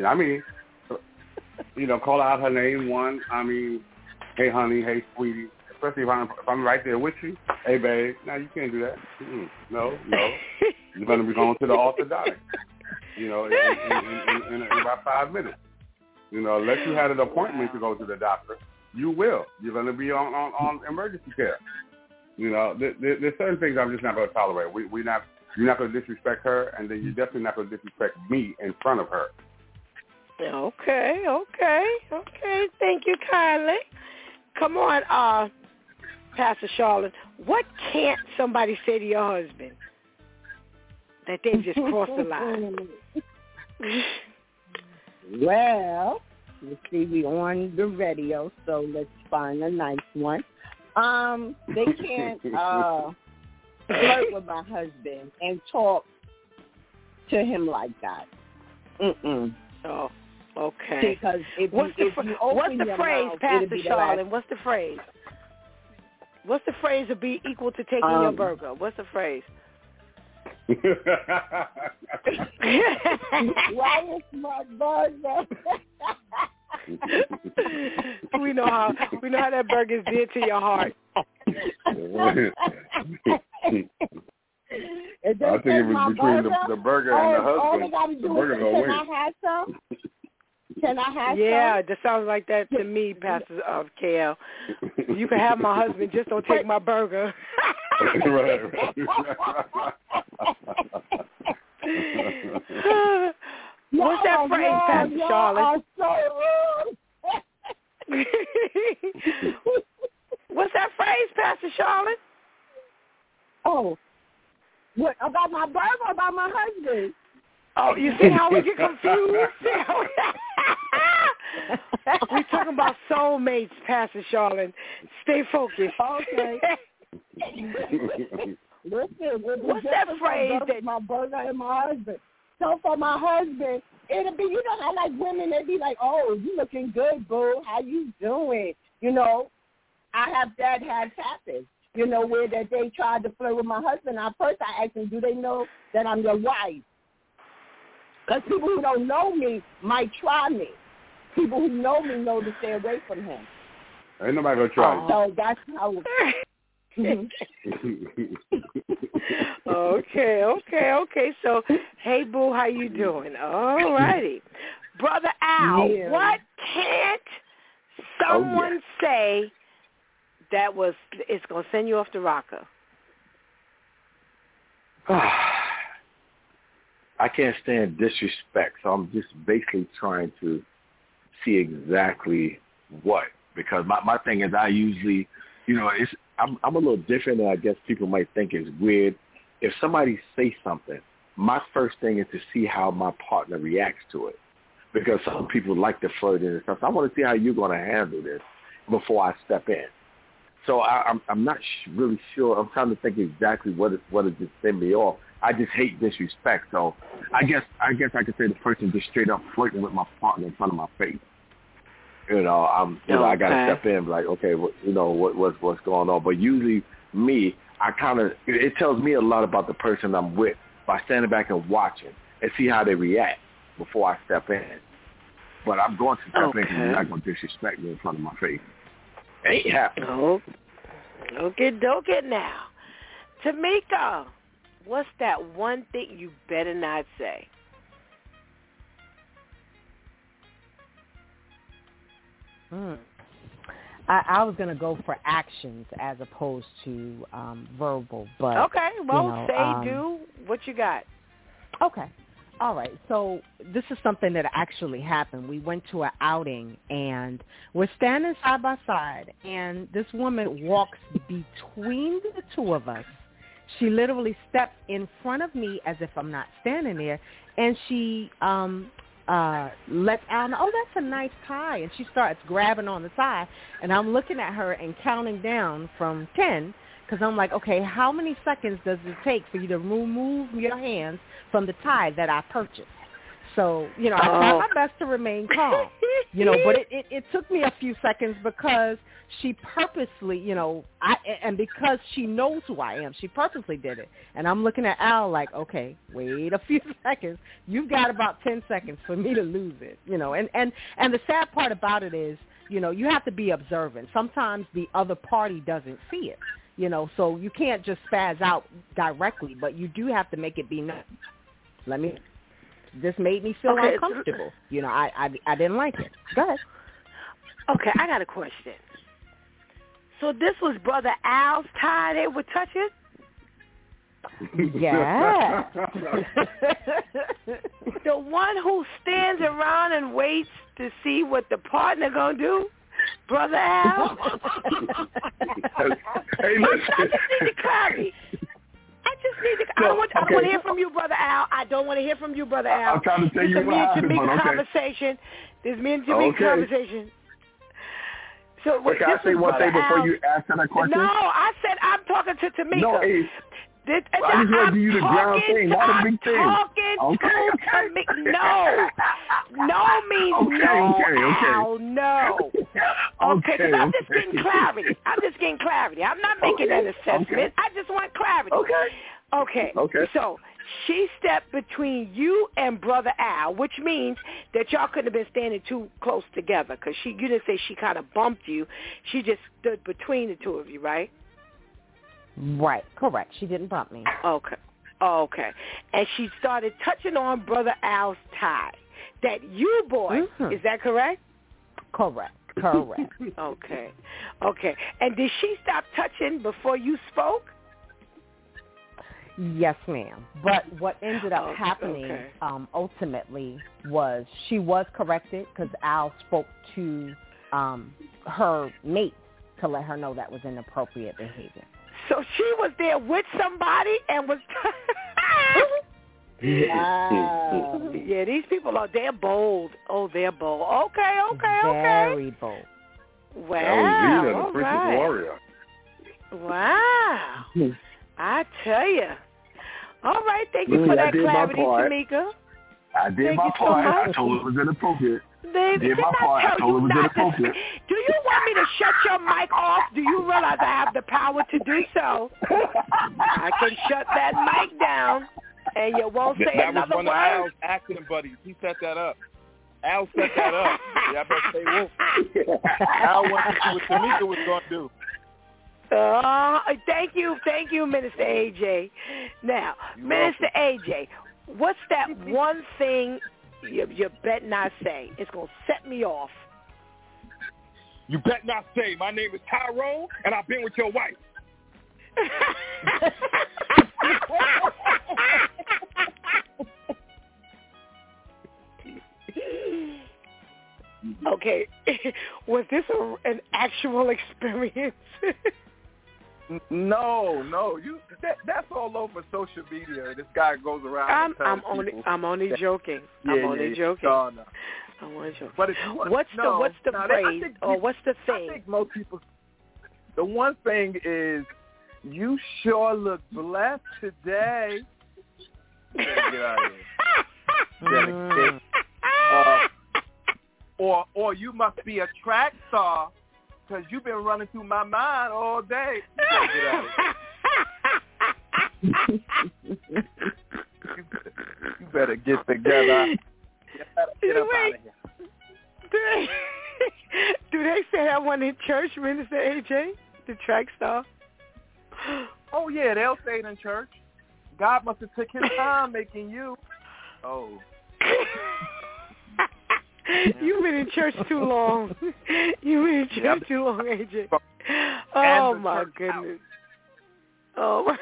Call out her name one. Hey, honey, hey, sweetie. Especially if I'm right there with you. Hey, babe. No, you can't do that. No. You're going to be going to the orthodontist, in about 5 minutes. Unless you had an appointment to go to the doctor, you will. You're going to be on emergency care. There's certain things I'm just not going to tolerate. You're not going to disrespect her, and then you're definitely not going to disrespect me in front of her. Okay. Thank you kindly. Come on, Pastor Charlotte. What can't somebody say to your husband that they just crossed the line? Well, let's see, we on the radio, so let's find a nice one. They can't flirt with my husband and talk to him like that. Oh, okay. Because what's the phrase, Pastor Charlotte? What's the phrase? What's the phrase to be equal to taking your burger? What's the phrase? Why is my burger? we know how that burger is dear to your heart. I think it was between the burger and the husband. The burger gonna win. Can I have some? Can I have some? Yeah, that sounds like that to me, Pastor KL. You can have my husband, just don't take my burger. Right. What's that phrase, Pastor Charlotte? What's that phrase, Pastor Charlotte? Oh, what about my burger or about my husband? Oh, you see how we get confused? We're talking about soulmates, Pastor Charlene. Stay focused. Okay. Listen, what's that phrase that my brother and my husband? So for my husband, it'll be, you know how like women, they be like, oh, you looking good, boo. How you doing? You know, I have that has happened. You know, where that they tried to flirt with my husband. First I asked them, do they know that I'm your wife? Because people who don't know me might try me. People who know me know to stay away from him. Ain't nobody gonna try you. So that's how. Okay. So, hey, boo, how you doing? All righty. Brother Al, what can't someone say that it's going to send you off the rocker? I can't stand disrespect, so I'm just basically trying to see exactly what. Because my thing is, I usually, I'm a little different than I guess people might think is weird. If somebody says something, my first thing is to see how my partner reacts to it. Because some people like to flirt and stuff. So I want to see how you're going to handle this before I step in. So I'm not really sure. I'm trying to think exactly what it just send me off. I just hate disrespect. So I guess I could say the person just straight up flirting with my partner in front of my face. I got to step in and be like, okay, what's going on? But usually me, it tells me a lot about the person I'm with by standing back and watching and see how they react before I step in. But I'm going to step in because you're not going to disrespect me in front of my face. Ain't happening. Oh, okay now. Tamika, what's that one thing you better not say? I was going to go for actions as opposed to verbal, but okay. Well, do what you got. Okay. All right. So this is something that actually happened. We went to an outing, and we're standing side by side, and this woman walks between the two of us. She literally steps in front of me as if I'm not standing there, and she lets Al know, oh, that's a nice tie, and she starts grabbing on the tie, and I'm looking at her and counting down from 10, because I'm like, okay, how many seconds does it take for you to remove your hands from the tie that I purchased? So, I tried my best to remain calm, but it took me a few seconds because she purposely, and because she knows who I am, she purposely did it. And I'm looking at Al like, okay, wait a few seconds. You've got about 10 seconds for me to lose it, and the sad part about it is, you have to be observant. Sometimes the other party doesn't see it. So you can't just spaz out directly, but you do have to make it be known. This made me feel uncomfortable. I didn't like it. Go ahead. Okay, I got a question. So this was Brother Al's tie they were touching? Yeah. The one who stands around and waits to see what the partner gonna do? Brother Al? Hey, listen. I just need clarity. I don't want to hear from you, Brother Al. I don't want to hear from you, Brother Al. I'm trying to tell you what happened, but okay. Conversation. This me and Jamaica conversation. So can I say one thing before you answer that question? No, I said I'm talking to Tamika. No, I just want to give you the ground thing, not a big thing. No means no. Al, no. Okay, because I'm just getting clarity. I'm not making an assessment. Okay. I just want clarity. Okay. So she stepped between you and Brother Al, which means that y'all couldn't have been standing too close together because you didn't say she kind of bumped you. She just stood between the two of you, right? Right, correct. She didn't bump me. Okay. And she started touching on Brother Al's tie. That you bought, is that correct? Correct. Okay. And did she stop touching before you spoke? Yes, ma'am. But what ended up happening ultimately was she was corrected because Al spoke to her mate to let her know that was inappropriate behavior. So she was there with somebody and was... Wow. Yeah, these people they're bold. Oh, they're bold. Okay. Very bold. Wow. That was Vita, the all Princess right. Warrior. Wow. I tell you. All right, thank you Really, for I that did my clarity, part. Tamika. I did Thank my you so part. much. I told her it was inappropriate. Baby, Did my didn't part. I I tell told her you it was not to inappropriate. speak? Do you want me to shut your mic off? Do you realize I have the power to do so? I can shut that mic down, and you won't say That was another one word. of Al's acting buddies. He set that up. Al set that up. Yeah, I better stay woke. Al wanted to see what Tamika was going to do. Thank you, Minister AJ. Now, You're Minister AJ, what's that one thing you bet not say? It's going to set me off. You bet not say, my name is Tyrone, and I've been with your wife. Okay, was this an actual experience? No. That's all over social media. This guy goes around. I'm only joking. I'm only joking. No. I'm only joking. But what's the phrase or what's the thing? I think most people. The one thing is, you sure look blessed today. You better get out of here. Or you must be a track star because you've been running through my mind all day. You better get together. Get up out of here. Do they say that one in church, Minister AJ? The track star? Oh, yeah, they'll say it in church. God must have took his time making you. Oh. You've been in church too long. You've been in church too long, AJ. Oh, my goodness. Oh,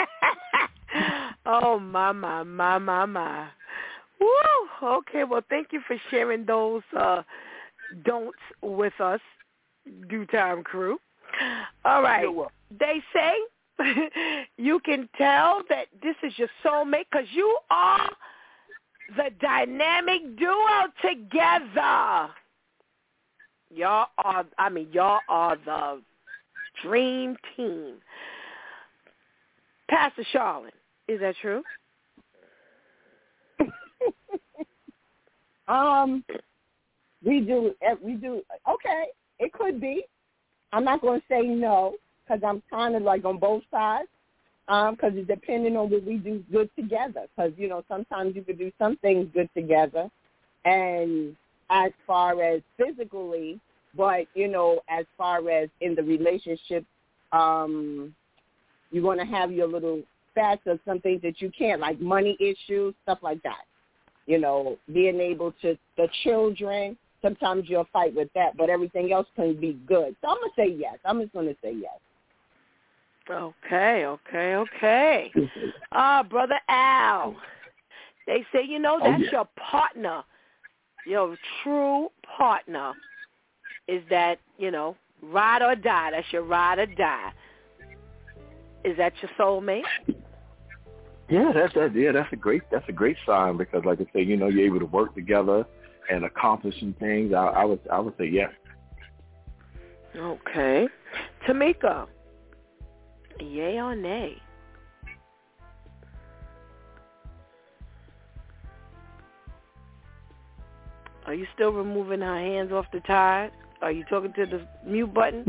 oh, my. Woo! Okay, well, thank you for sharing those don'ts with us, Due Time Crew. All right. They say you can tell that this is your soulmate because you are the dynamic duo together. Y'all are the dream team. Pastor Charlotte, is that true? We do. Okay, it could be. I'm not going to say no because I'm kind of like on both sides. Because it's depending on what we do good together. Because, sometimes you could do some things good together. And as far as physically, but, as far as in the relationship, you're going to have your little facts of some things that you can't, like money issues, stuff like that. Being able to, the children, sometimes you'll fight with that, but everything else can be good. So I'm going to say yes. I'm just going to say yes. Okay. Brother Al, they say, that's your partner, your true partner is that, ride or die. That's your ride or die. Is that your soulmate? Yeah, that's a great sign because, like I say, you're able to work together and accomplish some things. I would say yes. Okay, Tamika, yay or nay? Are you still removing her hands off the tide? Are you talking to the mute button?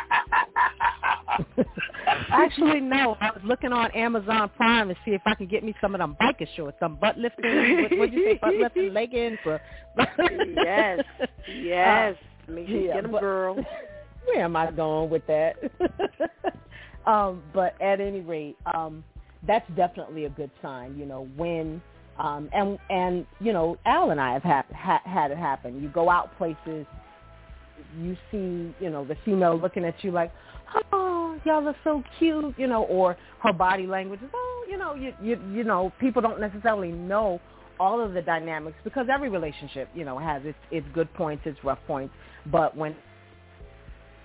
Actually, no. I was looking on Amazon Prime to see if I could get me some of them biker shorts, some butt lifting. What'd you say? Butt lifting, leggings? Yes. Make sure you get them, girl. Where am I going with that? But at any rate, that's definitely a good sign. When and Al and I have had it happen. You go out places. You see, the female looking at you like, oh, y'all are so cute, or her body language is, oh, people don't necessarily know all of the dynamics because every relationship, has its good points, its rough points. But when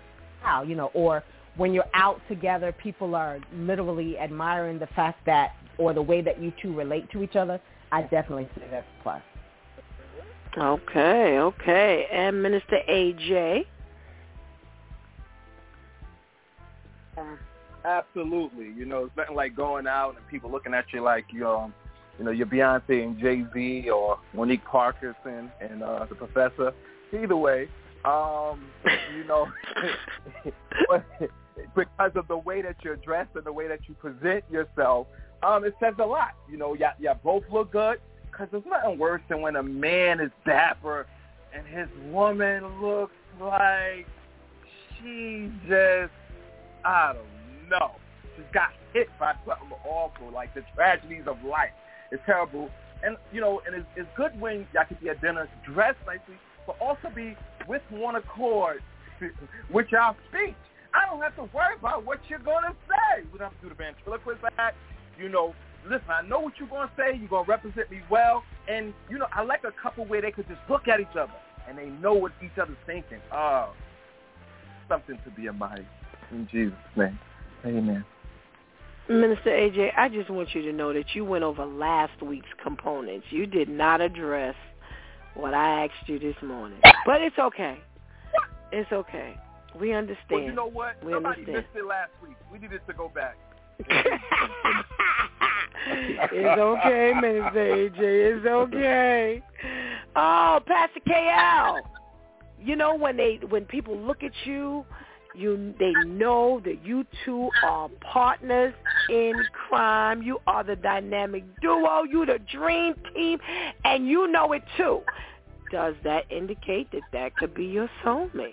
you're out together, people are literally admiring the fact that or the way that you two relate to each other, I definitely say that's a plus. Okay. And Minister AJ? Absolutely. You know, it's nothing like going out and people looking at you like you're Beyonce and Jay-Z or Monique Parkinson and the Professor. Either way, you know, because of the way that you're dressed and the way that you present yourself, it says a lot. You know, y'all both look good, because there's nothing worse than when a man is dapper and his woman looks like she just, I don't know, she's got hit by something awful, like the tragedies of life. It's terrible. And, you know, and it's good when y'all can be at dinner dressed nicely, but also be with one accord with y'all speech. I don't have to worry about what you're going to say. We don't have to do the ventriloquist act. You know, listen, I know what you're going to say. You're going to represent me well. And, you know, I like a couple where they could just look at each other and they know what each other's thinking. Oh, something to be admired. In Jesus' name, amen. Minister AJ, I just want you to know that you went over last week's components. You did not address what I asked you this morning. But it's okay. It's okay. We understand. Well, you know what? Somebody missed it last week. We needed to go back. It's okay, Minister AJ. It's okay. Oh, Pastor KL. You know, when people look at you, they know that you two are partners in crime. You are the dynamic duo. You the dream team, and you know it too. Does that indicate that could be your soulmate?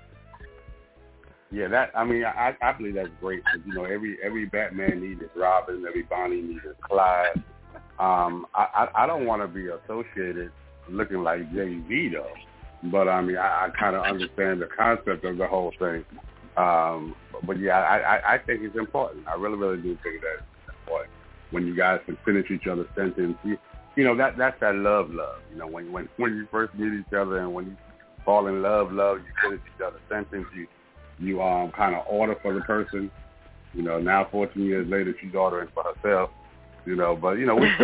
Yeah, I believe that's great. Because, you know, every Batman needs his Robin, every Bonnie needs his Clyde. I don't want to be associated looking like Jay-Z though, but I kind of understand the concept of the whole thing. But yeah, I think it's important. I really, really do think that it's important when you guys can finish each other's sentence. You know, that's that love. You know, when you first meet each other and when you fall in love, you finish each other's sentence. You kind of order for the person. You know, now 14 years later, she's ordering for herself. You know, but you know, we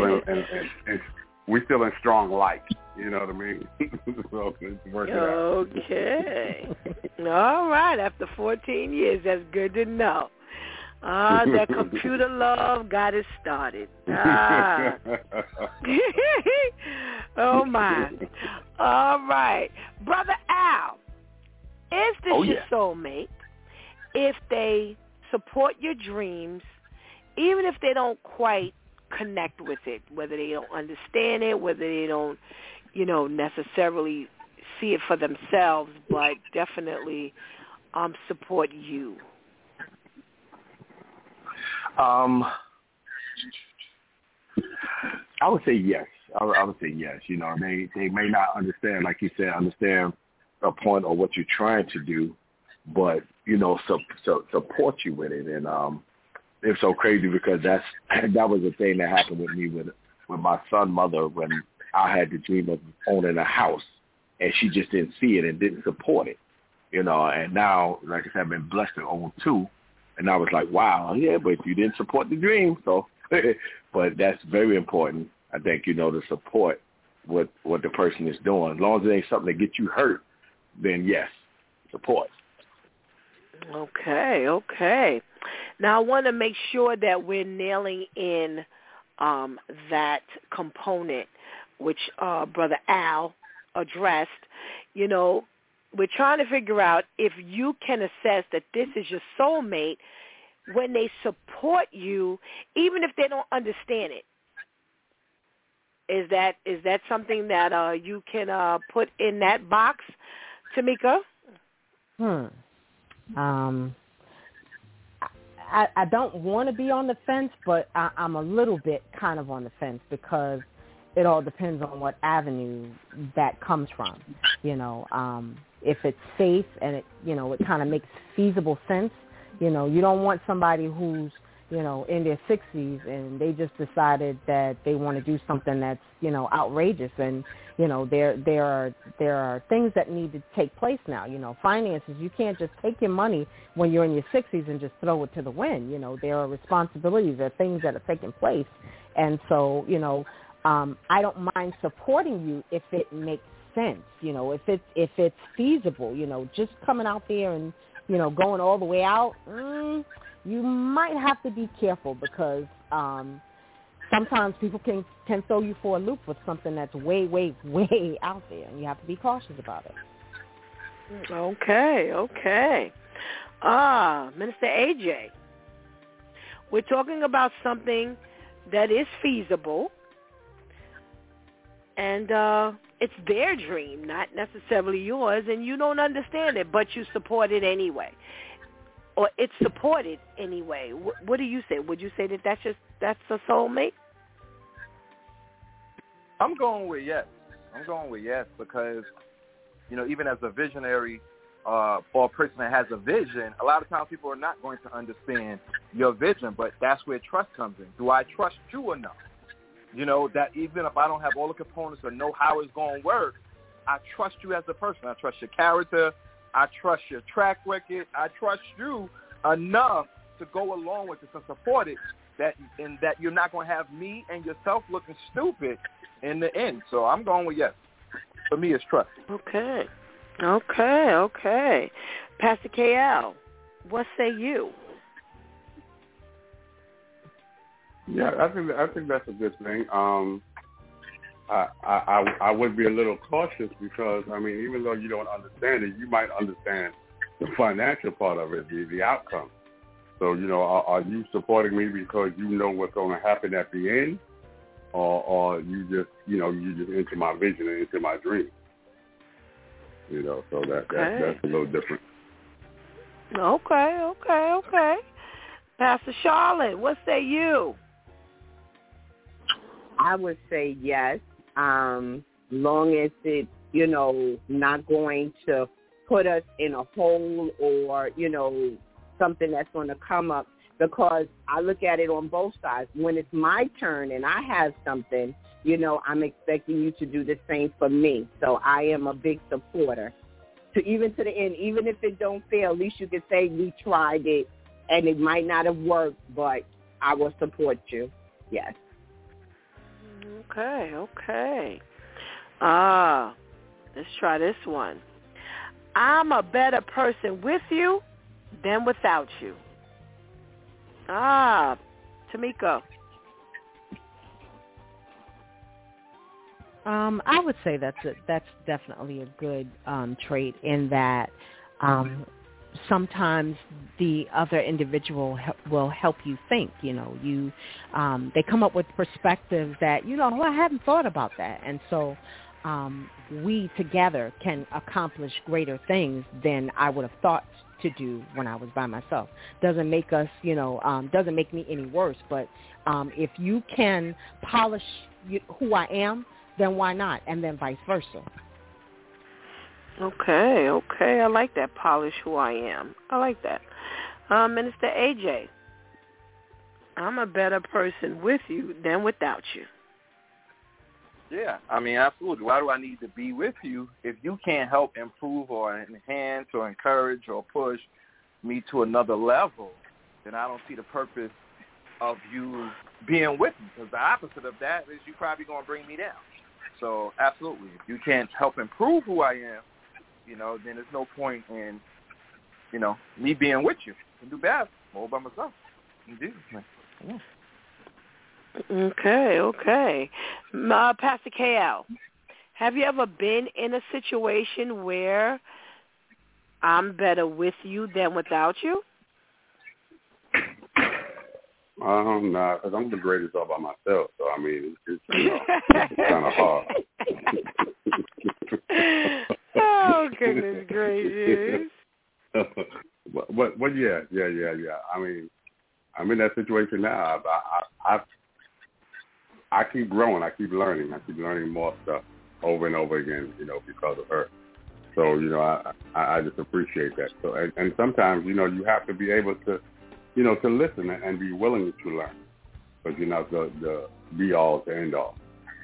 still in strong like. You know what I mean? So it's working out. Okay. All right. After 14 years, that's good to know. That computer love got it started. Oh, my. All right. Brother Al, is this your soulmate if they support your dreams, even if they don't quite connect with it, whether they don't understand it, whether they don't, you know, necessarily see it for themselves, but definitely support you? I would say yes. I would say yes. You know, they may not understand, like you said, understand a point or what you're trying to do, but, you know, support you with it. And it's so crazy because that was the thing that happened with me with my son's mother when I had the dream of owning a house, and she just didn't see it and didn't support it, you know. And now, like I said, I've been blessed to own two, and I was like, wow, yeah, but you didn't support the dream. So, but that's very important, I think, you know, to support what the person is doing. As long as it ain't something that gets you hurt, then yes, support. Okay. Now, I want to make sure that we're nailing in that component, which Brother Al addressed. You know, we're trying to figure out if you can assess that this is your soulmate when they support you, even if they don't understand it. Is that something that you can put in that box, Tamika? I don't want to be on the fence, but I'm a little bit kind of on the fence because it all depends on what avenue that comes from. You know, if it's safe and it kind of makes feasible sense. You know, you don't want somebody who's, in their 60s, and they just decided that they want to do something that's, outrageous. And, there are things that need to take place now. Finances, you can't just take your money when you're in your 60s and just throw it to the wind. There are responsibilities, there are things that are taking place. And so, I don't mind supporting you if it makes sense, if it's feasible, just coming out there and, going all the way out, you might have to be careful because sometimes people can throw you for a loop with something that's way, way, way out there, and you have to be cautious about it. Okay. Minister AJ, we're talking about something that is feasible, and it's their dream, not necessarily yours, and you don't understand it, but you support it anyway. Or it's supported anyway. What do you say? Would you say that that's a soulmate? I'm going with yes because, even as a visionary or a person that has a vision, a lot of times people are not going to understand your vision, but that's where trust comes in. Do I trust you enough? That even if I don't have all the components or know how it's going to work, I trust you as a person. I trust your character. I trust your track record. I trust you enough to go along with this and support it, that you're not going to have me and yourself looking stupid in the end. So I'm going with yes. For me, it's trust. Okay. Pastor KL, what say you? Yeah, I think that's a good thing. I would be a little cautious because, even though you don't understand it, you might understand the financial part of it, the outcome. So, are you supporting me because you know what's going to happen at the end, or you just into my vision and into my dream? So that's a little different. Okay. Pastor Charlotte, what say you? I would say yes, long as it, not going to put us in a hole or, something that's going to come up, because I look at it on both sides. When it's my turn and I have something, I'm expecting you to do the same for me. So I am a big supporter. Even to the end, even if it don't fail, at least you can say we tried it and it might not have worked, but I will support you. Yes. Okay. Let's try this one. I'm a better person with you than without you. Tamika. I would say that's definitely a good trait in that sometimes the other individual will help you think. They come up with perspectives that I hadn't thought about that, and so we together can accomplish greater things than I would have thought to do when I was by myself. Doesn't make us, doesn't make me any worse, but if you can polish who I am, then why not? And then vice versa. Okay. I like that, polish who I am. I like that. Minister AJ, I'm a better person with you than without you. Yeah, absolutely. Why do I need to be with you if you can't help improve or enhance or encourage or push me to another level? Then I don't see the purpose of you being with me, because the opposite of that is you probably going to bring me down. So absolutely, if you can't help improve who I am, then there's no point in, me being with you. I can do bad all by myself. Indeed. Yeah. Okay. Pastor KL, have you ever been in a situation where I'm better with you than without you? Nah, because I'm the greatest all by myself. So, it's kind of hard. Oh, goodness gracious. But yeah. I'm in that situation now. I keep growing. I keep learning. I keep learning more stuff over and over again, because of her. So, I just appreciate that. So, and sometimes, you have to be able to to listen and be willing to learn, but you're not the be all to end all.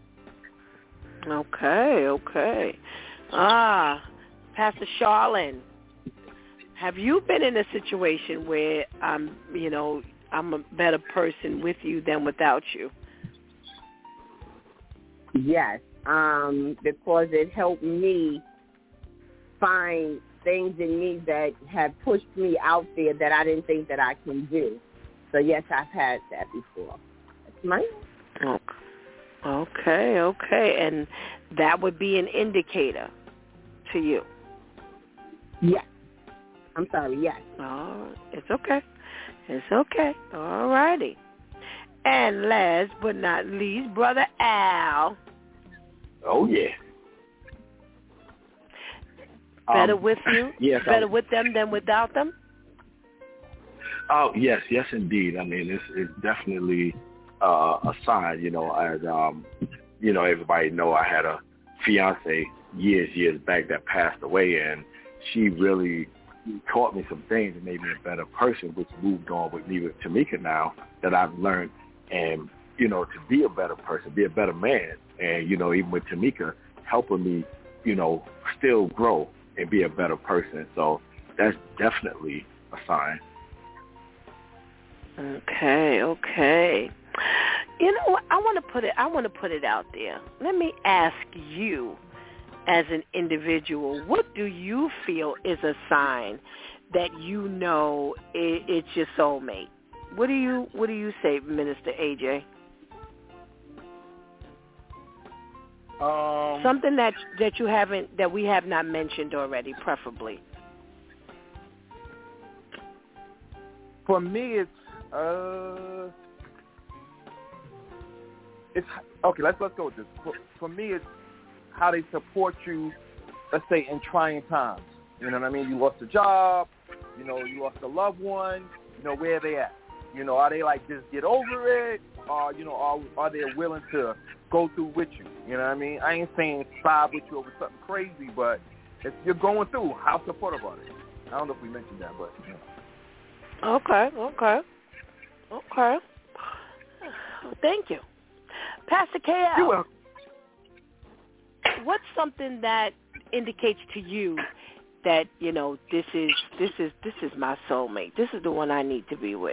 Okay. Pastor Charlene, have you been in a situation where I'm a better person with you than without you? Yes, because it helped me find things in me that have pushed me out there that I didn't think that I can do. So yes, I've had that before. That's mine. Okay, and that would be an indicator to you. Yes. I'm sorry, yes. Oh, it's okay. All righty. And last but not least, Brother Al. Oh, yeah. Better with you? Yes. Better with them than without them? Oh, yes, indeed. I mean, it's definitely a sign, as, everybody know I had a fiance years back that passed away, and she really taught me some things and made me a better person, which moved on with me with Tamika now that I've learned, and, to be a better person, be a better man, and, even with Tamika helping me, still grow and be a better person. So that's definitely a sign. Okay. You know what? I want to put it out there. Let me ask you, as an individual, what do you feel is a sign that it's your soulmate? What do you say, Minister AJ? Something that we have not mentioned already, preferably. For me, it's okay. Let's go with this. For me, it's how they support you. Let's say in trying times. You know what I mean? You lost a job. You lost a loved one. Where are they at? Are they like just get over it? Or are they willing to go through with you? You know what I mean? I ain't saying side with you over something crazy, but if you're going through, how supportive are they? I don't know if we mentioned that, but Okay. Thank you, Pastor KL. You're welcome. What's something that indicates to you that this is my soulmate? This is the one I need to be with.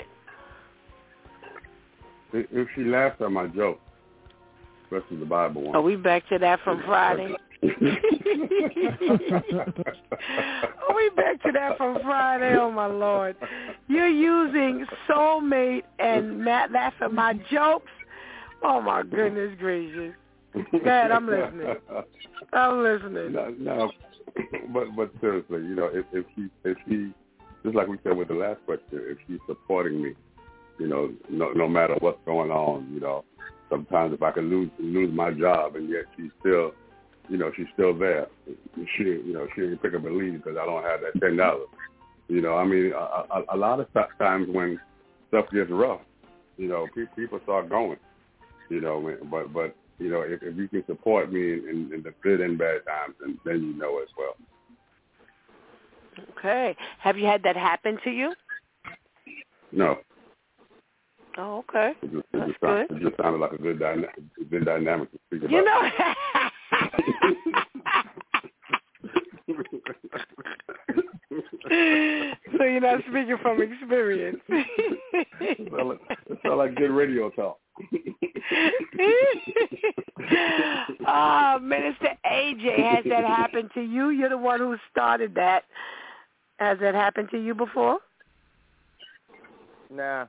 If she laughs at my joke, especially the Bible one. Are we back to that from Friday? Oh, my Lord. You're using soulmate and laugh at my jokes? Oh, my goodness gracious. Go ahead, I'm listening. No, but seriously, if she, just like we said with the last question, if she's supporting me, no matter what's going on, sometimes if I can lose my job and yet she's still, she's still there. She didn't pick up and leave because I don't have that $10. I mean, a lot of times when stuff gets rough, people start going, but if you can support me in the good and bad times, then as well. Okay. Have you had that happen to you? No. Oh, okay. It just sounded like a good dynamic to speak about. So you're not speaking from experience. It sounds like good radio talk. Minister AJ, has that happened to you? You're the one who started that. Has that happened to you before? Nah.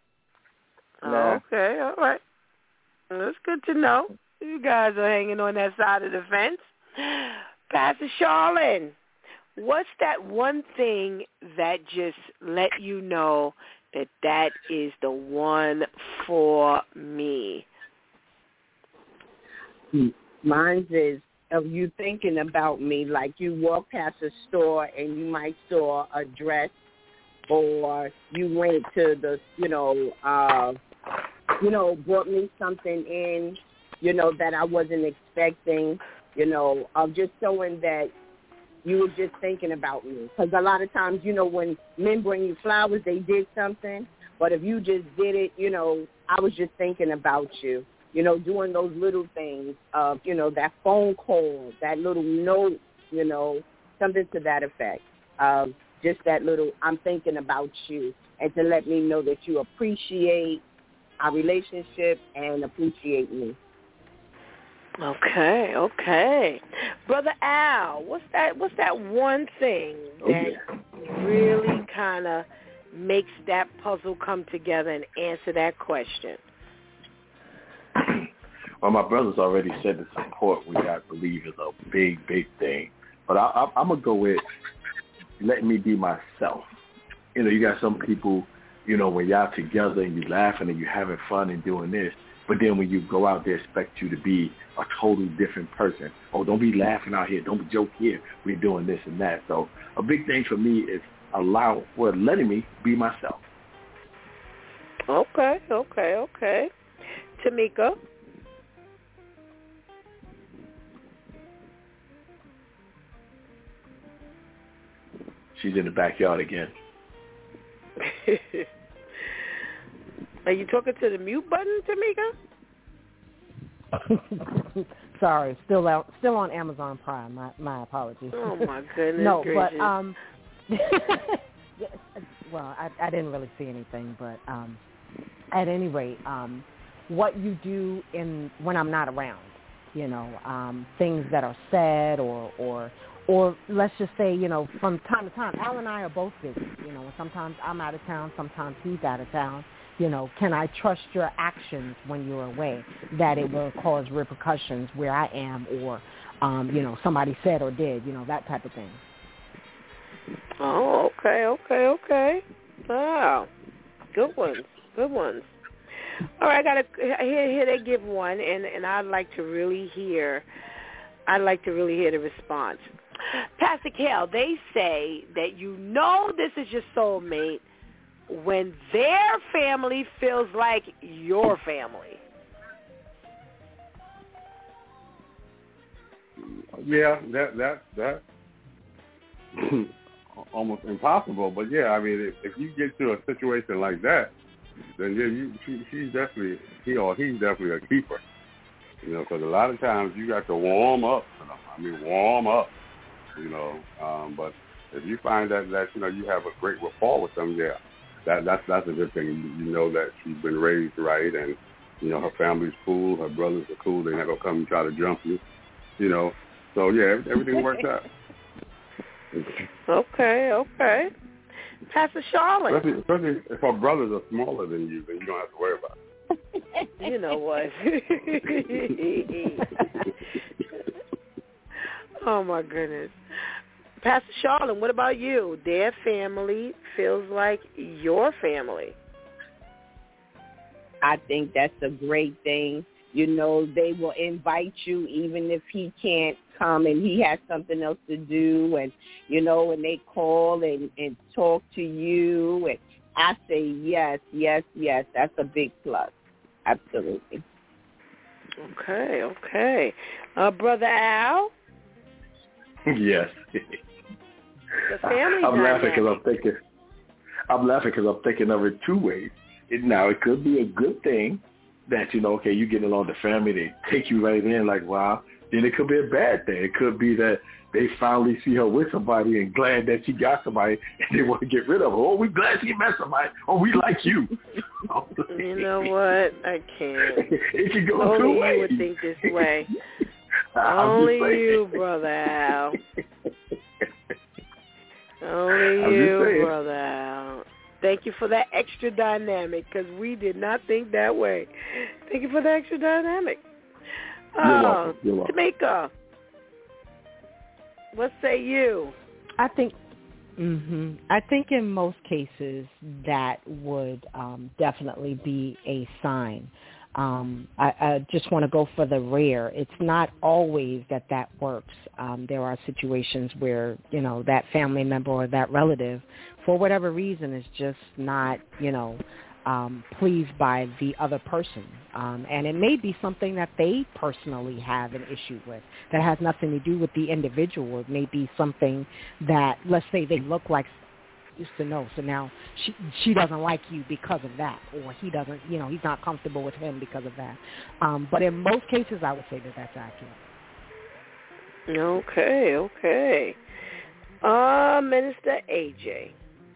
Okay, all right. That's good to know. You guys are hanging on that side of the fence. Pastor Charlene, what's that one thing that just let you know that is the one for me? Mine is of you thinking about me, like you walk past a store and you might saw a dress, or you went to the, brought me something in, that I wasn't expecting, of just showing that you were just thinking about me. Because a lot of times, you know, when men bring you flowers, they did something. But if you just did it, you know, I was just thinking about you. You know, doing those little things of, you know, that phone call, that little note, you know, something to that effect. Just that little, I'm thinking about you, and to let me know that you appreciate our relationship and appreciate me. Okay. Brother Al, what's that one thing that really kind of makes that puzzle come together and answer that question? Well, my brother's already said the support we got, believe, is a big, big thing. But I'm going to go with letting me be myself. You know, you got some people, you know, when y'all together and you laughing and you having fun and doing this, but then when you go out there, expect you to be a totally different person. Oh, don't be laughing out here. Don't be joke here. We're doing this and that. So a big thing for me is letting me be myself. Okay. Tamika? She's in the backyard again. Are you talking to the mute button, Tamika? Sorry, still on Amazon Prime. My apologies. Oh my goodness. No, gracious. but well, I didn't really see anything, but at any rate, what you do when I'm not around, you know, things that are said or let's just say, you know, from time to time, Al and I are both busy, you know, and sometimes I'm out of town, sometimes he's out of town. You know, can I trust your actions when you're away, that it will cause repercussions where I am or, you know, somebody said or did, you know, that type of thing. Oh, okay. Wow. Good ones. All right, I got to here they give one, and I'd like to really hear the response. Pastor Kel, they say that you know this is your soulmate when their family feels like your family. Yeah, that almost impossible. But yeah, I mean, if you get to a situation like that, then yeah, he's definitely definitely a keeper. You know, because a lot of times you got to warm up. You know, but if you find that you know you have a great rapport with them, yeah, that's a good thing. You know that she's been raised right, and you know her family's cool, her brothers are cool. They're not gonna come and try to jump you. You know, so yeah, everything works out. Okay. Pastor Charlotte. Especially if her brothers are smaller than you, then you don't have to worry about it. You know what? Oh, my goodness. Pastor Charlotte, what about you? Their family feels like your family. I think that's a great thing. You know, they will invite you even if he can't come and he has something else to do, and, you know, and they call and talk to you. And I say yes. That's a big plus. Absolutely. Okay. Brother Al? Yes. The family I'm laughing because I'm thinking of it two ways. Now, it could be a good thing that, you know, okay, you get along with the family, they take you right in like, wow. Then it could be a bad thing. It could be that they finally see her with somebody and glad that she got somebody and they want to get rid of her. Oh, we're glad she met somebody. Oh, we like you. You know what? I can't. It can go Only two ways. you would think this way. Only you, Brother Al. Only you, Brother Al. Thank you for that extra dynamic, because we did not think that way. Thank you for the extra dynamic. You're welcome. Tamika, what say you? I think in most cases that would definitely be a sign. I just want to go for the rare. It's not always that works. There are situations where, you know, that family member or that relative, for whatever reason, is just not, you know, pleased by the other person. And it may be something that they personally have an issue with that has nothing to do with the individual. It may be something that, let's say they look like used to know, so now she doesn't like you because of that, or he doesn't, he's not comfortable with him because of that. But in most cases, I would say that that's accurate. Okay. Minister AJ.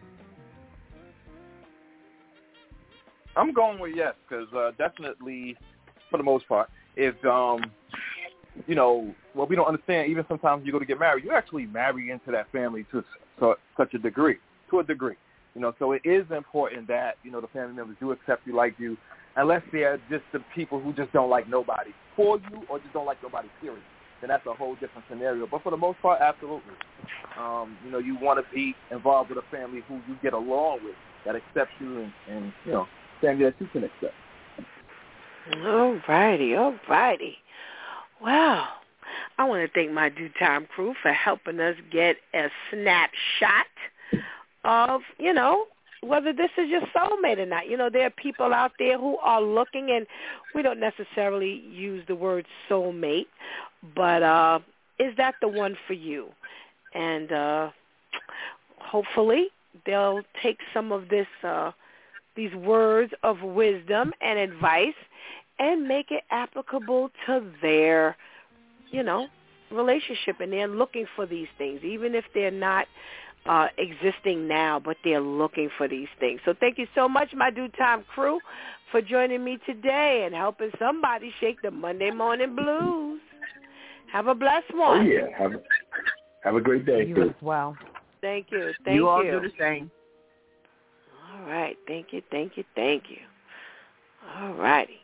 I'm going with yes, because definitely, for the most part, if what we don't understand, even sometimes you go to get married, you actually marry into that family to such a degree. To a degree, so it is important that, the family members do accept you, like you, unless they're just the people who just don't like nobody for you or just don't like nobody, period. Then that's a whole different scenario. But for the most part, absolutely. You want to be involved with a family who you get along with, that accepts you and family that you can accept. All righty. Wow. I want to thank my Due Time crew for helping us get a snapshot of, whether this is your soulmate or not. There are people out there who are looking, and we don't necessarily use the word soulmate, but is that the one for you? And hopefully they'll take some of these words of wisdom and advice and make it applicable to their, relationship, and they're looking for these things, even if they're not existing now, but they're looking for these things. So thank you so much, my Due Time crew, for joining me today and helping somebody shake the Monday morning blues. Have a blessed one. Oh, yeah. Have a great day. You as well. Thank you. You all do the same. All right. Thank you. All righty.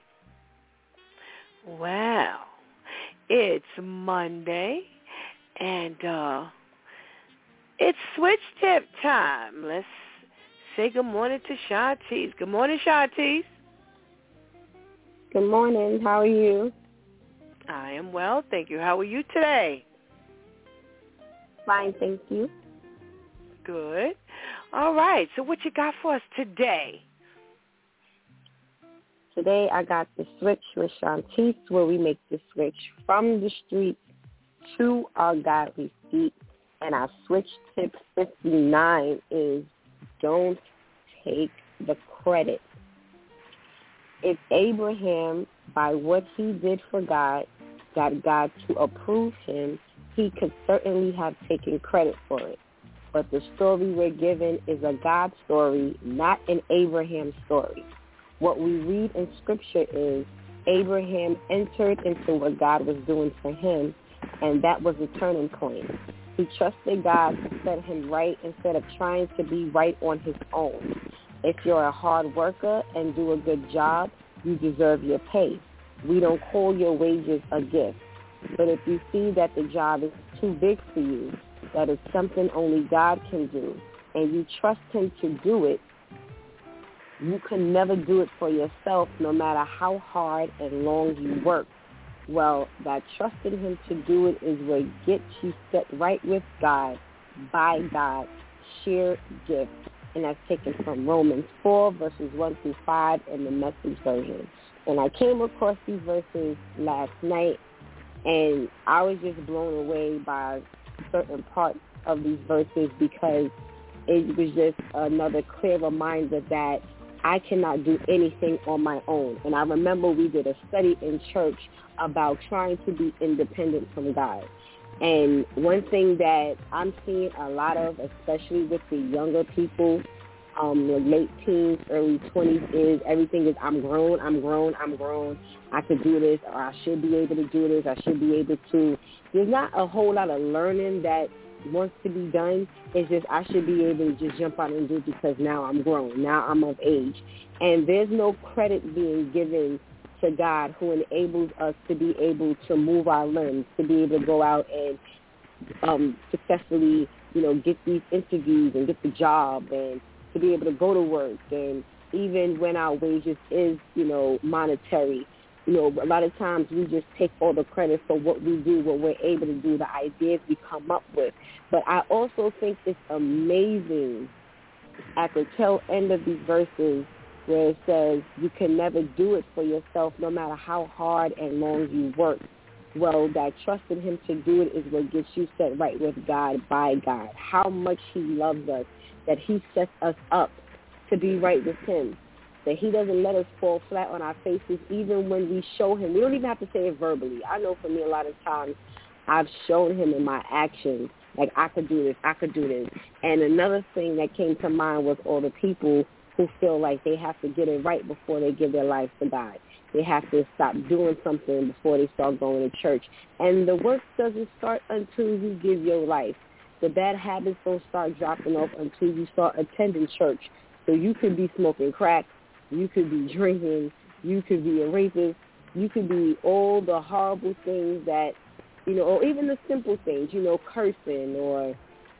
Well, it's Monday, and it's switch tip time. Let's say good morning to Shantice. Good morning, Shantice. Good morning. How are you? I am well, thank you. How are you today? Fine, thank you. Good. All right. So what you got for us today? Today I got the switch with Shantice, where we make the switch from the streets to our godly feet. And our switch tip 59 is don't take the credit. If Abraham, by what he did for God, got God to approve him, he could certainly have taken credit for it. But the story we're given is a God story, not an Abraham story. What we read in Scripture is Abraham entered into what God was doing for him, and that was a turning point. He trusted God to set him right instead of trying to be right on his own. If you're a hard worker and do a good job, you deserve your pay. We don't call your wages a gift. But if you see that the job is too big for you, that is something only God can do, and you trust him to do it, you can never do it for yourself no matter how hard and long you work. Well, that trusting him to do it is what gets you set right with God, by God, shared gift. And that's taken from Romans 4, verses 1 through 5 in the Message version. And I came across these verses last night, and I was just blown away by certain parts of these verses because it was just another clear reminder that I cannot do anything on my own. And I remember we did a study in church about trying to be independent from God. And one thing that I'm seeing a lot of, especially with the younger people, the late teens, early 20s, is everything is I'm grown. I could do this, or I should be able to do this. I should be able to. There's not a whole lot of learning that wants to be done. It's just I should be able to just jump out and do it because now I'm grown. Now I'm of age. And there's no credit being given to God, who enables us to be able to move our limbs, to be able to go out and successfully, get these interviews and get the job, and to be able to go to work. And even when our wages is, monetary, a lot of times we just take all the credit for what we do, what we're able to do, the ideas we come up with. But I also think it's amazing at the tail end of these verses where it says you can never do it for yourself no matter how hard and long you work. Well, that trust in him to do it is what gets you set right with God, by God. How much he loves us, that he sets us up to be right with him, that he doesn't let us fall flat on our faces even when we show him. We don't even have to say it verbally. I know for me a lot of times I've shown him in my actions, like I could do this, I could do this. And another thing that came to mind was all the people who feel like they have to get it right before they give their lives to God. They have to stop doing something before they start going to church. And the work doesn't start until you give your life. The bad habits don't start dropping off until you start attending church. So you could be smoking crack, you could be drinking, you could be a rapist, you could be all the horrible things that, or even the simple things, cursing or,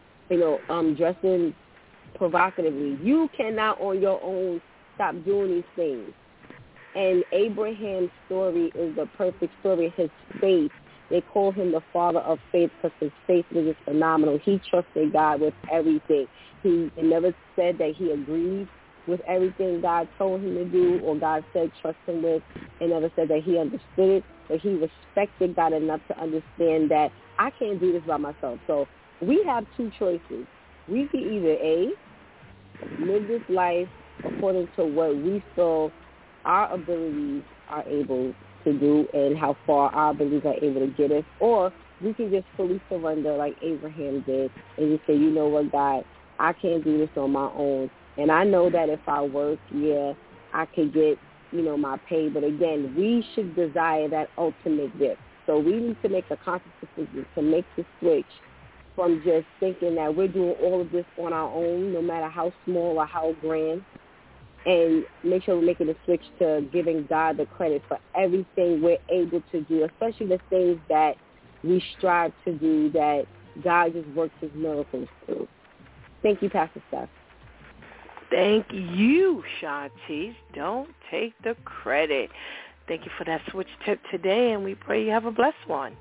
dressing provocatively. You cannot on your own stop doing these things. And Abraham's story is the perfect story. His faith, they call him the father of faith because his faith was just phenomenal. He trusted God with everything. He never said that he agreed with everything God told him to do or God said trust him with. He never said that he understood it, but he respected God enough to understand that I can't do this by myself. So we have two choices. We can either A, live this life according to what we feel our abilities are able to do and how far our abilities are able to get us, or we can just fully surrender like Abraham did and just say, you know what, God, I can't do this on my own. And I know that if I work, I could get, my pay. But again, we should desire that ultimate gift. So we need to make a conscious decision to make the switch from just thinking that we're doing all of this on our own, no matter how small or how grand, and make sure we're making the switch to giving God the credit for everything we're able to do, especially the things that we strive to do that God just works his miracles through. Thank you, Pastor Steph. Thank you, Shantice. Don't take the credit. Thank you for that switch tip today, and we pray you have a blessed one.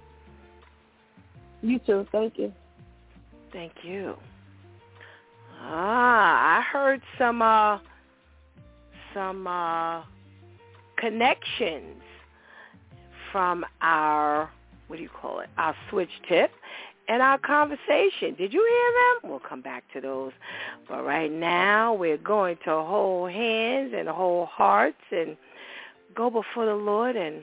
You too. Thank you. Thank you. I heard some connections from our, our switch tip and our conversation. Did you hear them? We'll come back to those. But right now, we're going to hold hands and hold hearts and go before the Lord and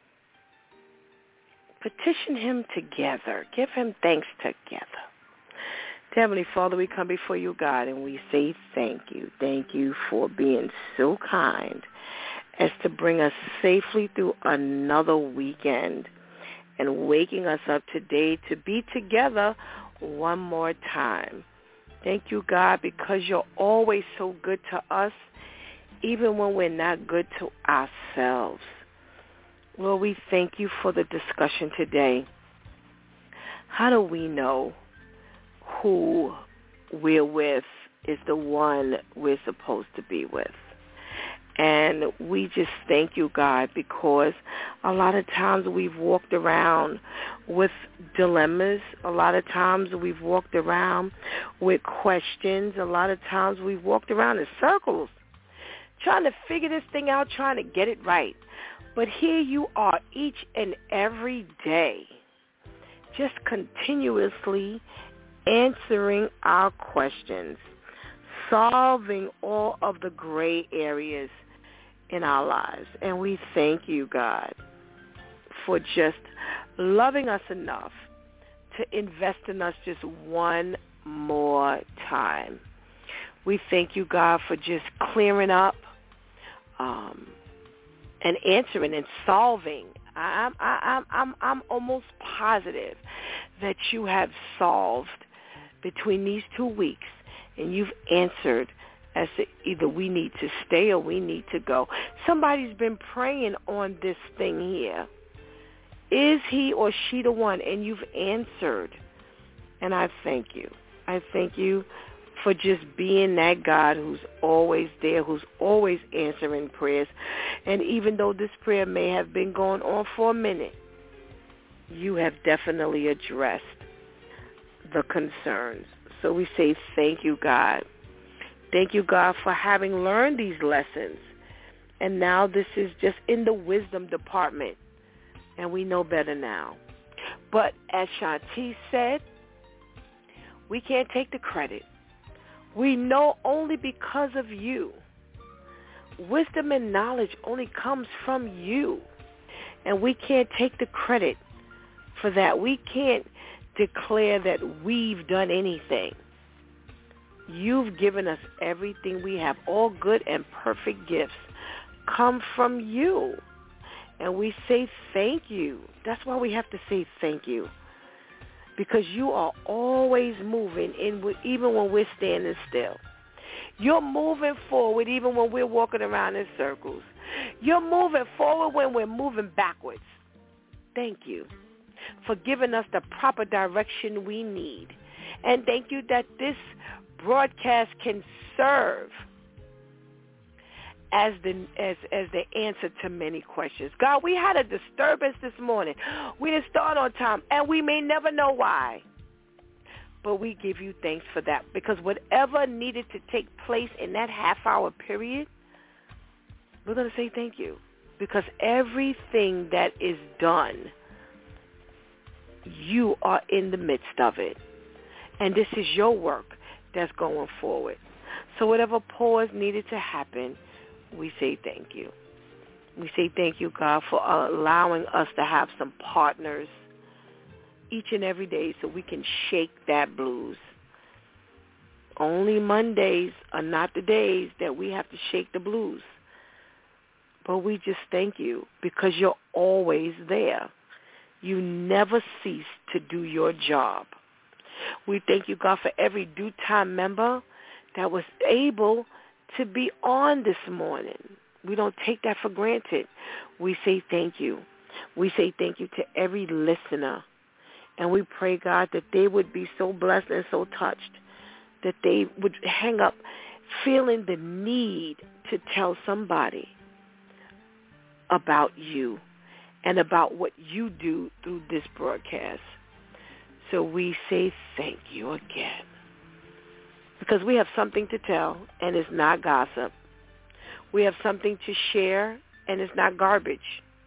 petition him together. Give him thanks together. Heavenly Father, we come before you, God, and we say thank you. Thank you for being so kind as to bring us safely through another weekend and waking us up today to be together one more time. Thank you, God, because you're always so good to us, even when we're not good to ourselves. Lord, we thank you for the discussion today. How do we know who we're with is the one we're supposed to be with? And we just thank you, God, because a lot of times we've walked around with dilemmas. A lot of times we've walked around with questions. A lot of times we've walked around in circles trying to figure this thing out, trying to get it right. But here you are each and every day, just continuously answering our questions, solving all of the gray areas in our lives. And we thank you, God, for just loving us enough to invest in us just one more time. We thank you, God, for just clearing up and answering and solving. I'm almost positive that you have solved between these 2 weeks, and you've answered as to either we need to stay or we need to go. Somebody's been praying on this thing here. Is he or she the one? And you've answered. And I thank you. I thank you for just being that God who's always there, who's always answering prayers. And even though this prayer may have been going on for a minute, you have definitely addressed the concerns. So we say thank you, God. Thank you, God, for having learned these lessons. And now this is just in the wisdom department, and we know better now. But as Shantice said, we can't take the credit. We know only because of you. Wisdom and knowledge only comes from you, and we can't take the credit for that. We can't declare that we've done anything. You've given us everything we have. All good and perfect gifts come from you. And we say thank you. That's why we have to say thank you. Because you are always moving, even when we're standing still. You're moving forward even when we're walking around in circles. You're moving forward when we're moving backwards. Thank you for giving us the proper direction we need. And thank you that this broadcast can serve as the answer to many questions. God, we had a disturbance this morning. We didn't start on time, and we may never know why. But we give you thanks for that, because whatever needed to take place in that half-hour period, we're going to say thank you, because everything that is done, you are in the midst of it. And this is your work that's going forward. So whatever pause needed to happen, we say thank you. We say thank you, God, for allowing us to have some partners each and every day so we can shake that blues. Only Mondays are not the days that we have to shake the blues. But we just thank you because you're always there. You never cease to do your job. We thank you, God, for every due time member that was able to be on this morning. We don't take that for granted. We say thank you. We say thank you to every listener. And we pray, God, that they would be so blessed and so touched that they would hang up feeling the need to tell somebody about you and about what you do through this broadcast. So we say thank you again. Because we have something to tell, and it's not gossip. We have something to share, and it's not garbage.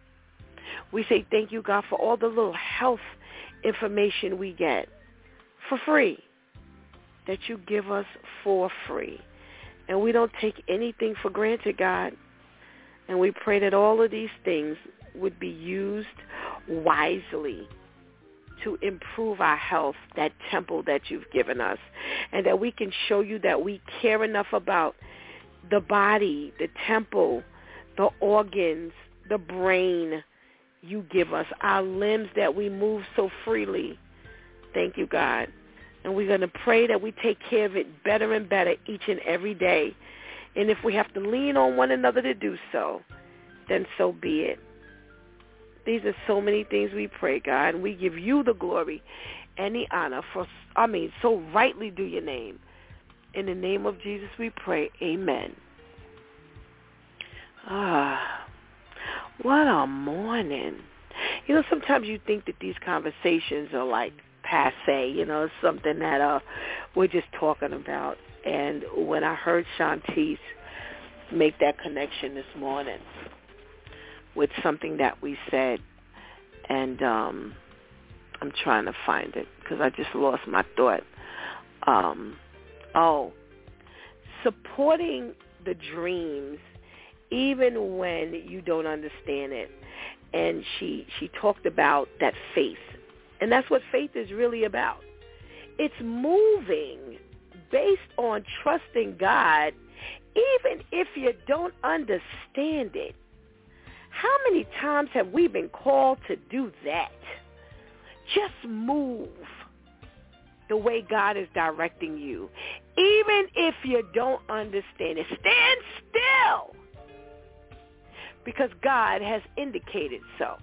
We say thank you, God, for all the little health information we get for free, that you give us for free. And we don't take anything for granted, God. And we pray that all of these things would be used wisely to improve our health, that temple that you've given us, and that we can show you that we care enough about the body, the temple, the organs, the brain you give us, our limbs that we move so freely. Thank you, God. And we're going to pray that we take care of it better and better each and every day. And if we have to lean on one another to do so, then so be it. These are so many things we pray, God, and we give you the glory and the honor so rightly do your name. In the name of Jesus we pray, amen. What a morning. You know, sometimes you think that these conversations are like passe, it's something that we're just talking about. And when I heard Shantice make that connection this morning with something that we said, and I'm trying to find it because I just lost my thought. Supporting the dreams even when you don't understand it. And she talked about that faith. And that's what faith is really about. It's moving based on trusting God even if you don't understand it. How many times have we been called to do that? Just move the way God is directing you. Even if you don't understand it, stand still because God has indicated so.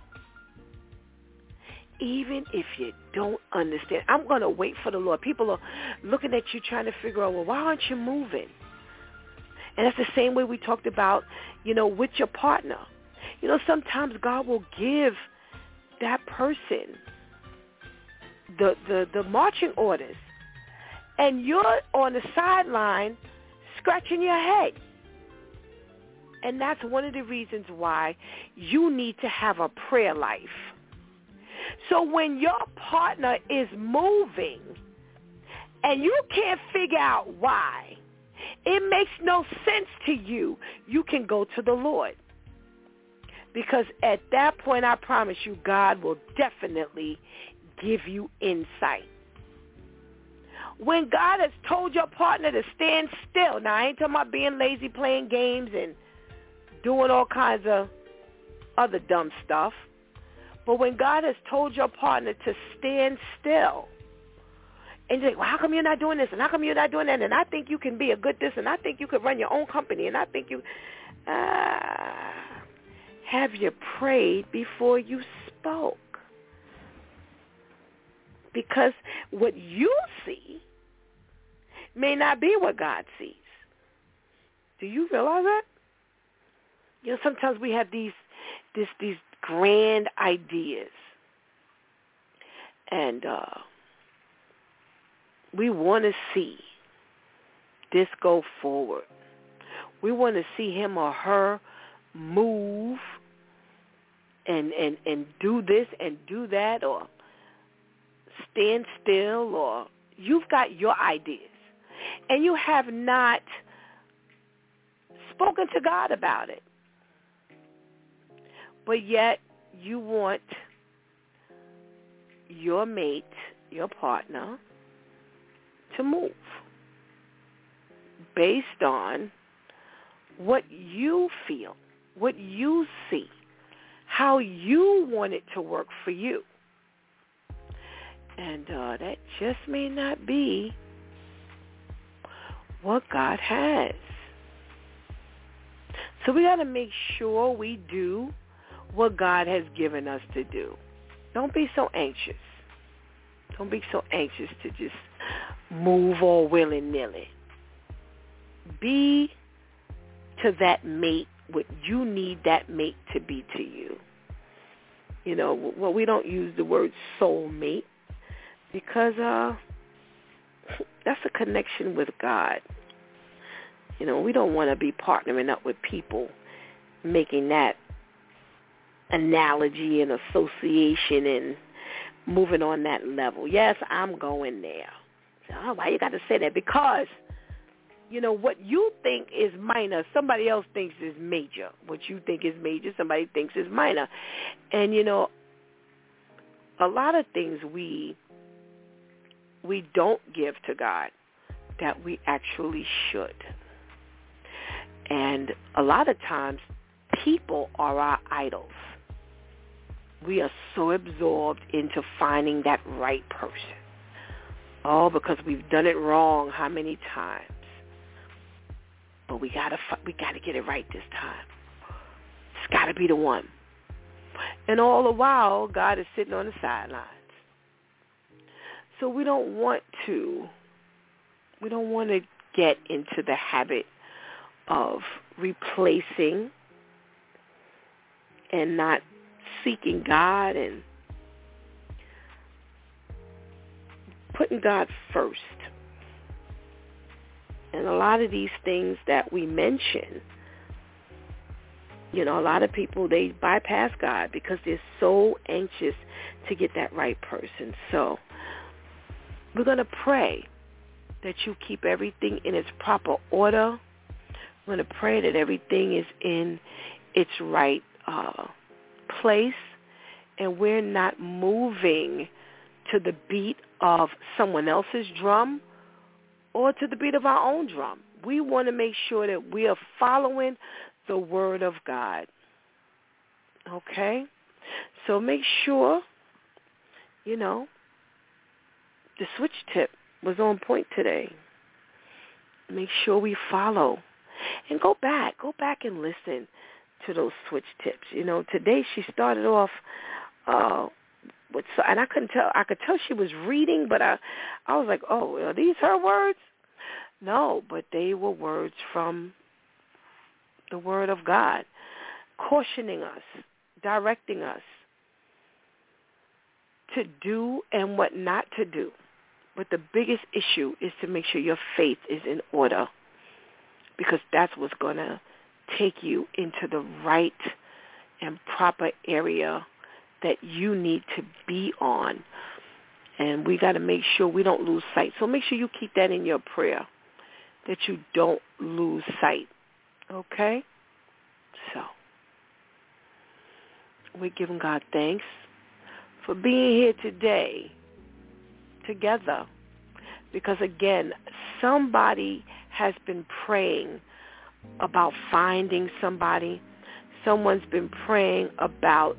Even if you don't understand, I'm going to wait for the Lord. People are looking at you trying to figure out, well, why aren't you moving? And that's the same way we talked about, with your partner. Sometimes God will give that person the marching orders, and you're on the sideline scratching your head. And that's one of the reasons why you need to have a prayer life. So when your partner is moving and you can't figure out why, it makes no sense to you, you can go to the Lord. Because at that point, I promise you, God will definitely give you insight. When God has told your partner to stand still, now I ain't talking about being lazy, playing games, and doing all kinds of other dumb stuff. But when God has told your partner to stand still, and you're like, well, how come you're not doing this, and how come you're not doing that, and I think you can be a good this, and I think you could run your own company, and I think you... have you prayed before you spoke? Because what you see may not be what God sees. Do you realize that? You know, sometimes we have these grand ideas, and we want to see this go forward. We want to see him or her move and do this and do that, or stand still, or you've got your ideas, and you have not spoken to God about it. But yet you want your mate, your partner, to move based on what you feel, what you see, how you want it to work for you. And that just may not be what God has. So we got to make sure we do what God has given us to do. Don't be so anxious. Don't be so anxious to just move all willy-nilly. Be to that mate what you need that mate to be to you. You know, well, we don't use the word soulmate because that's a connection with God. You know, we don't want to be partnering up with people, making that analogy and association and moving on that level. Yes, I'm going there. So, why you got to say that? Because, you know, what you think is minor, somebody else thinks is major. What you think is major, somebody thinks is minor. And, you know, a lot of things we don't give to God that we actually should. And a lot of times, people are our idols. We are so absorbed into finding that right person. Oh, because we've done it wrong how many times? But we gotta get it right this time. It's got to be the one. And all the while, God is sitting on the sidelines. So we don't want to get into the habit of replacing and not seeking God and putting God first. And a lot of these things that we mention, you know, a lot of people, they bypass God because they're so anxious to get that right person. So we're going to pray that you keep everything in its proper order. We're going to pray that everything is in its right place, and we're not moving to the beat of someone else's drum or to the beat of our own drum. We want to make sure that we are following the Word of God. Okay? So make sure, you know, the switch tip was on point today. Make sure we follow. And go back and listen to those switch tips. You know, today she started off with, and I could tell she was reading, but I was like, oh, are these her words? No, but they were words from the Word of God, cautioning us, directing us to do and what not to do. But the biggest issue is to make sure your faith is in order. because that's what's going to take you into the right and proper area that you need to be on. And we got to make sure we don't lose sight. So make sure you keep that in your prayer, that you don't lose sight. Okay? So we're giving God thanks for being here today together. Because, again, somebody has been praying about finding somebody. Someone's been praying about,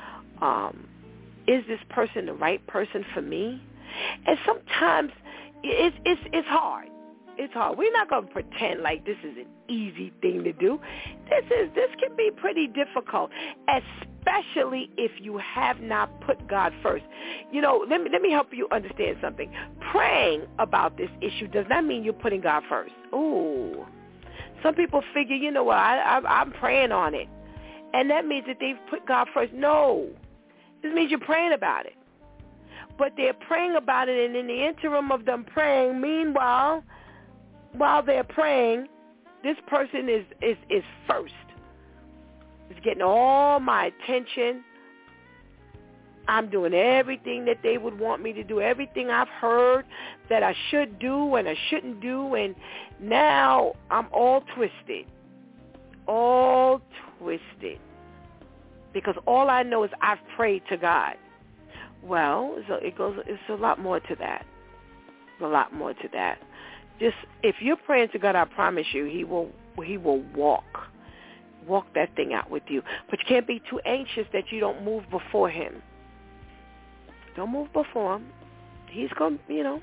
is this person the right person for me? And sometimes it's hard. It's hard. We're not going to pretend like this is an easy thing to do. This can be pretty difficult, especially if you have not put God first. You know, let me help you understand something. Praying about this issue does not mean you're putting God first. Ooh. Some people figure, you know what, I'm praying on it. And that means that they've put God first. No. This means you're praying about it. But they're praying about it, and in the interim of them praying, meanwhile, while they're praying, this person is first. It's getting all my attention. I'm doing everything that they would want me to do, everything I've heard that I should do and I shouldn't do, and now I'm all twisted. All twisted. Because all I know is I've prayed to God. Well, it's a lot more to that. A lot more to that. Just if you're praying to God, I promise you, He will walk that thing out with you. But you can't be too anxious that you don't move before Him. Don't move before Him. He's got you.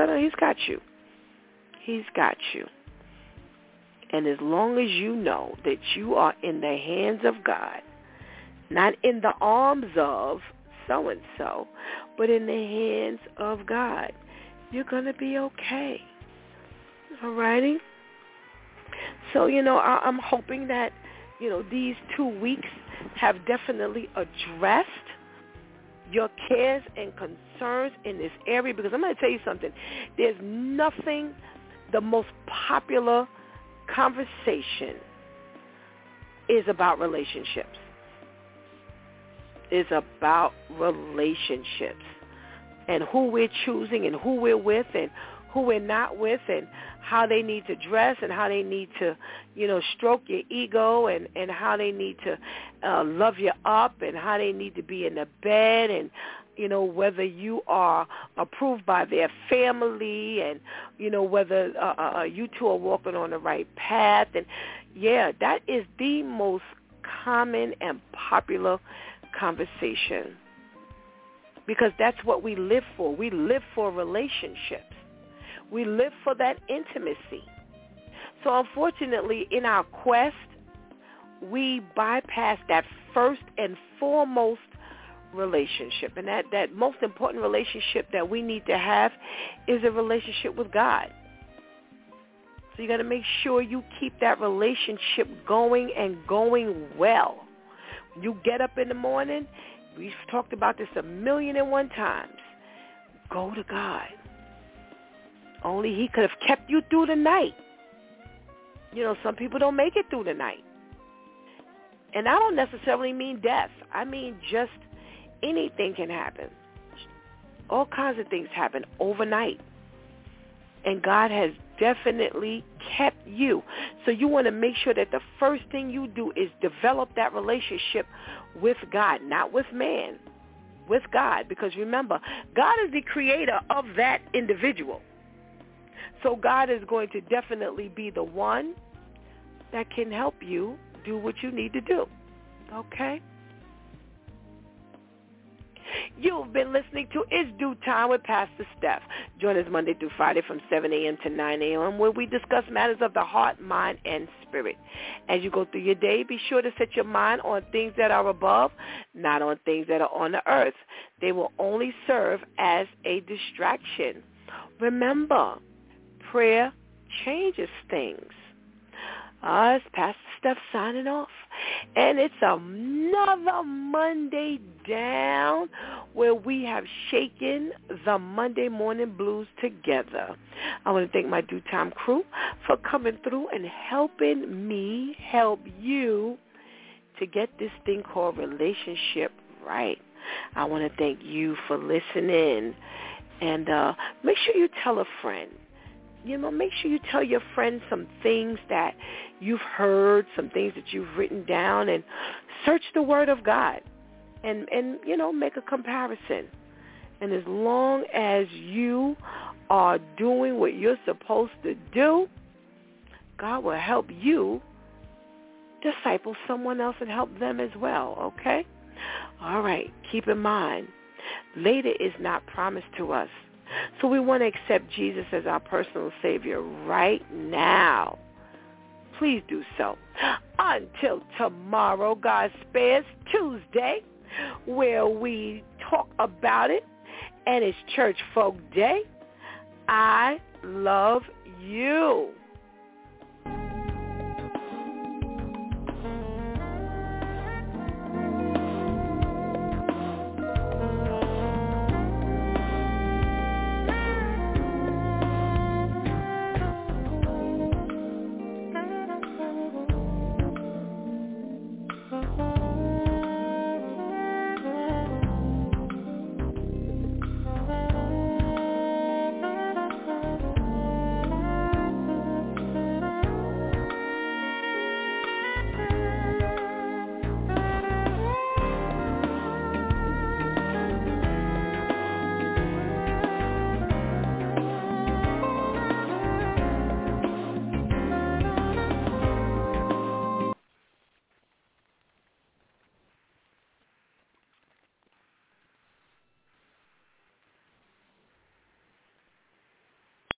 He's got you. And as long as you know that you are in the hands of God, not in the arms of so-and-so, but in the hands of God, you're going to be okay. All righty? So, I'm hoping that, these 2 weeks have definitely addressed your cares and concerns in this area, because I'm going to tell you something. There's nothing, the most popular conversation is about relationships. Is about relationships and who we're choosing and who we're with and who we're not with, and how they need to dress and how they need to, stroke your ego, and how they need to love you up, and how they need to be in the bed, and, whether you are approved by their family, and, whether you two are walking on the right path. And, yeah, that is the most common and popular conversation, because that's what we live for. We live for relationships. We live for that intimacy. So unfortunately, in our quest, we bypass that first and foremost relationship. And that most important relationship that we need to have is a relationship with God. So you got to make sure you keep that relationship going and going well. When you get up in the morning, we've talked about this 1,000,001 times. Go to God. Only He could have kept you through the night. Some people don't make it through the night. And I don't necessarily mean death. I mean just anything can happen. All kinds of things happen overnight. And God has definitely kept you. So you want to make sure that the first thing you do is develop that relationship with God, not with man, with God. Because remember, God is the creator of that individual. So God is going to definitely be the one that can help you do what you need to do. Okay? You've been listening to It's Due Time with Pastor Steph. Join us Monday through Friday from 7 a.m. to 9 a.m. where we discuss matters of the heart, mind, and spirit. As you go through your day, be sure to set your mind on things that are above, not on things that are on the earth. They will only serve as a distraction. Remember, prayer changes things. It's Pastor Steph signing off. And it's another Monday down where we have shaken the Monday morning blues together. I want to thank my Due Time crew for coming through and helping me help you to get this thing called relationship right. I want to thank you for listening. And make sure you tell a friend. Make sure you tell your friends some things that you've heard, some things that you've written down, and search the Word of God and make a comparison. And as long as you are doing what you're supposed to do, God will help you disciple someone else and help them as well, okay? All right, keep in mind, later is not promised to us. So we want to accept Jesus as our personal Savior right now. Please do so. Until tomorrow, God spares Tuesday, where we talk about it, and it's Church Folk Day. I love you.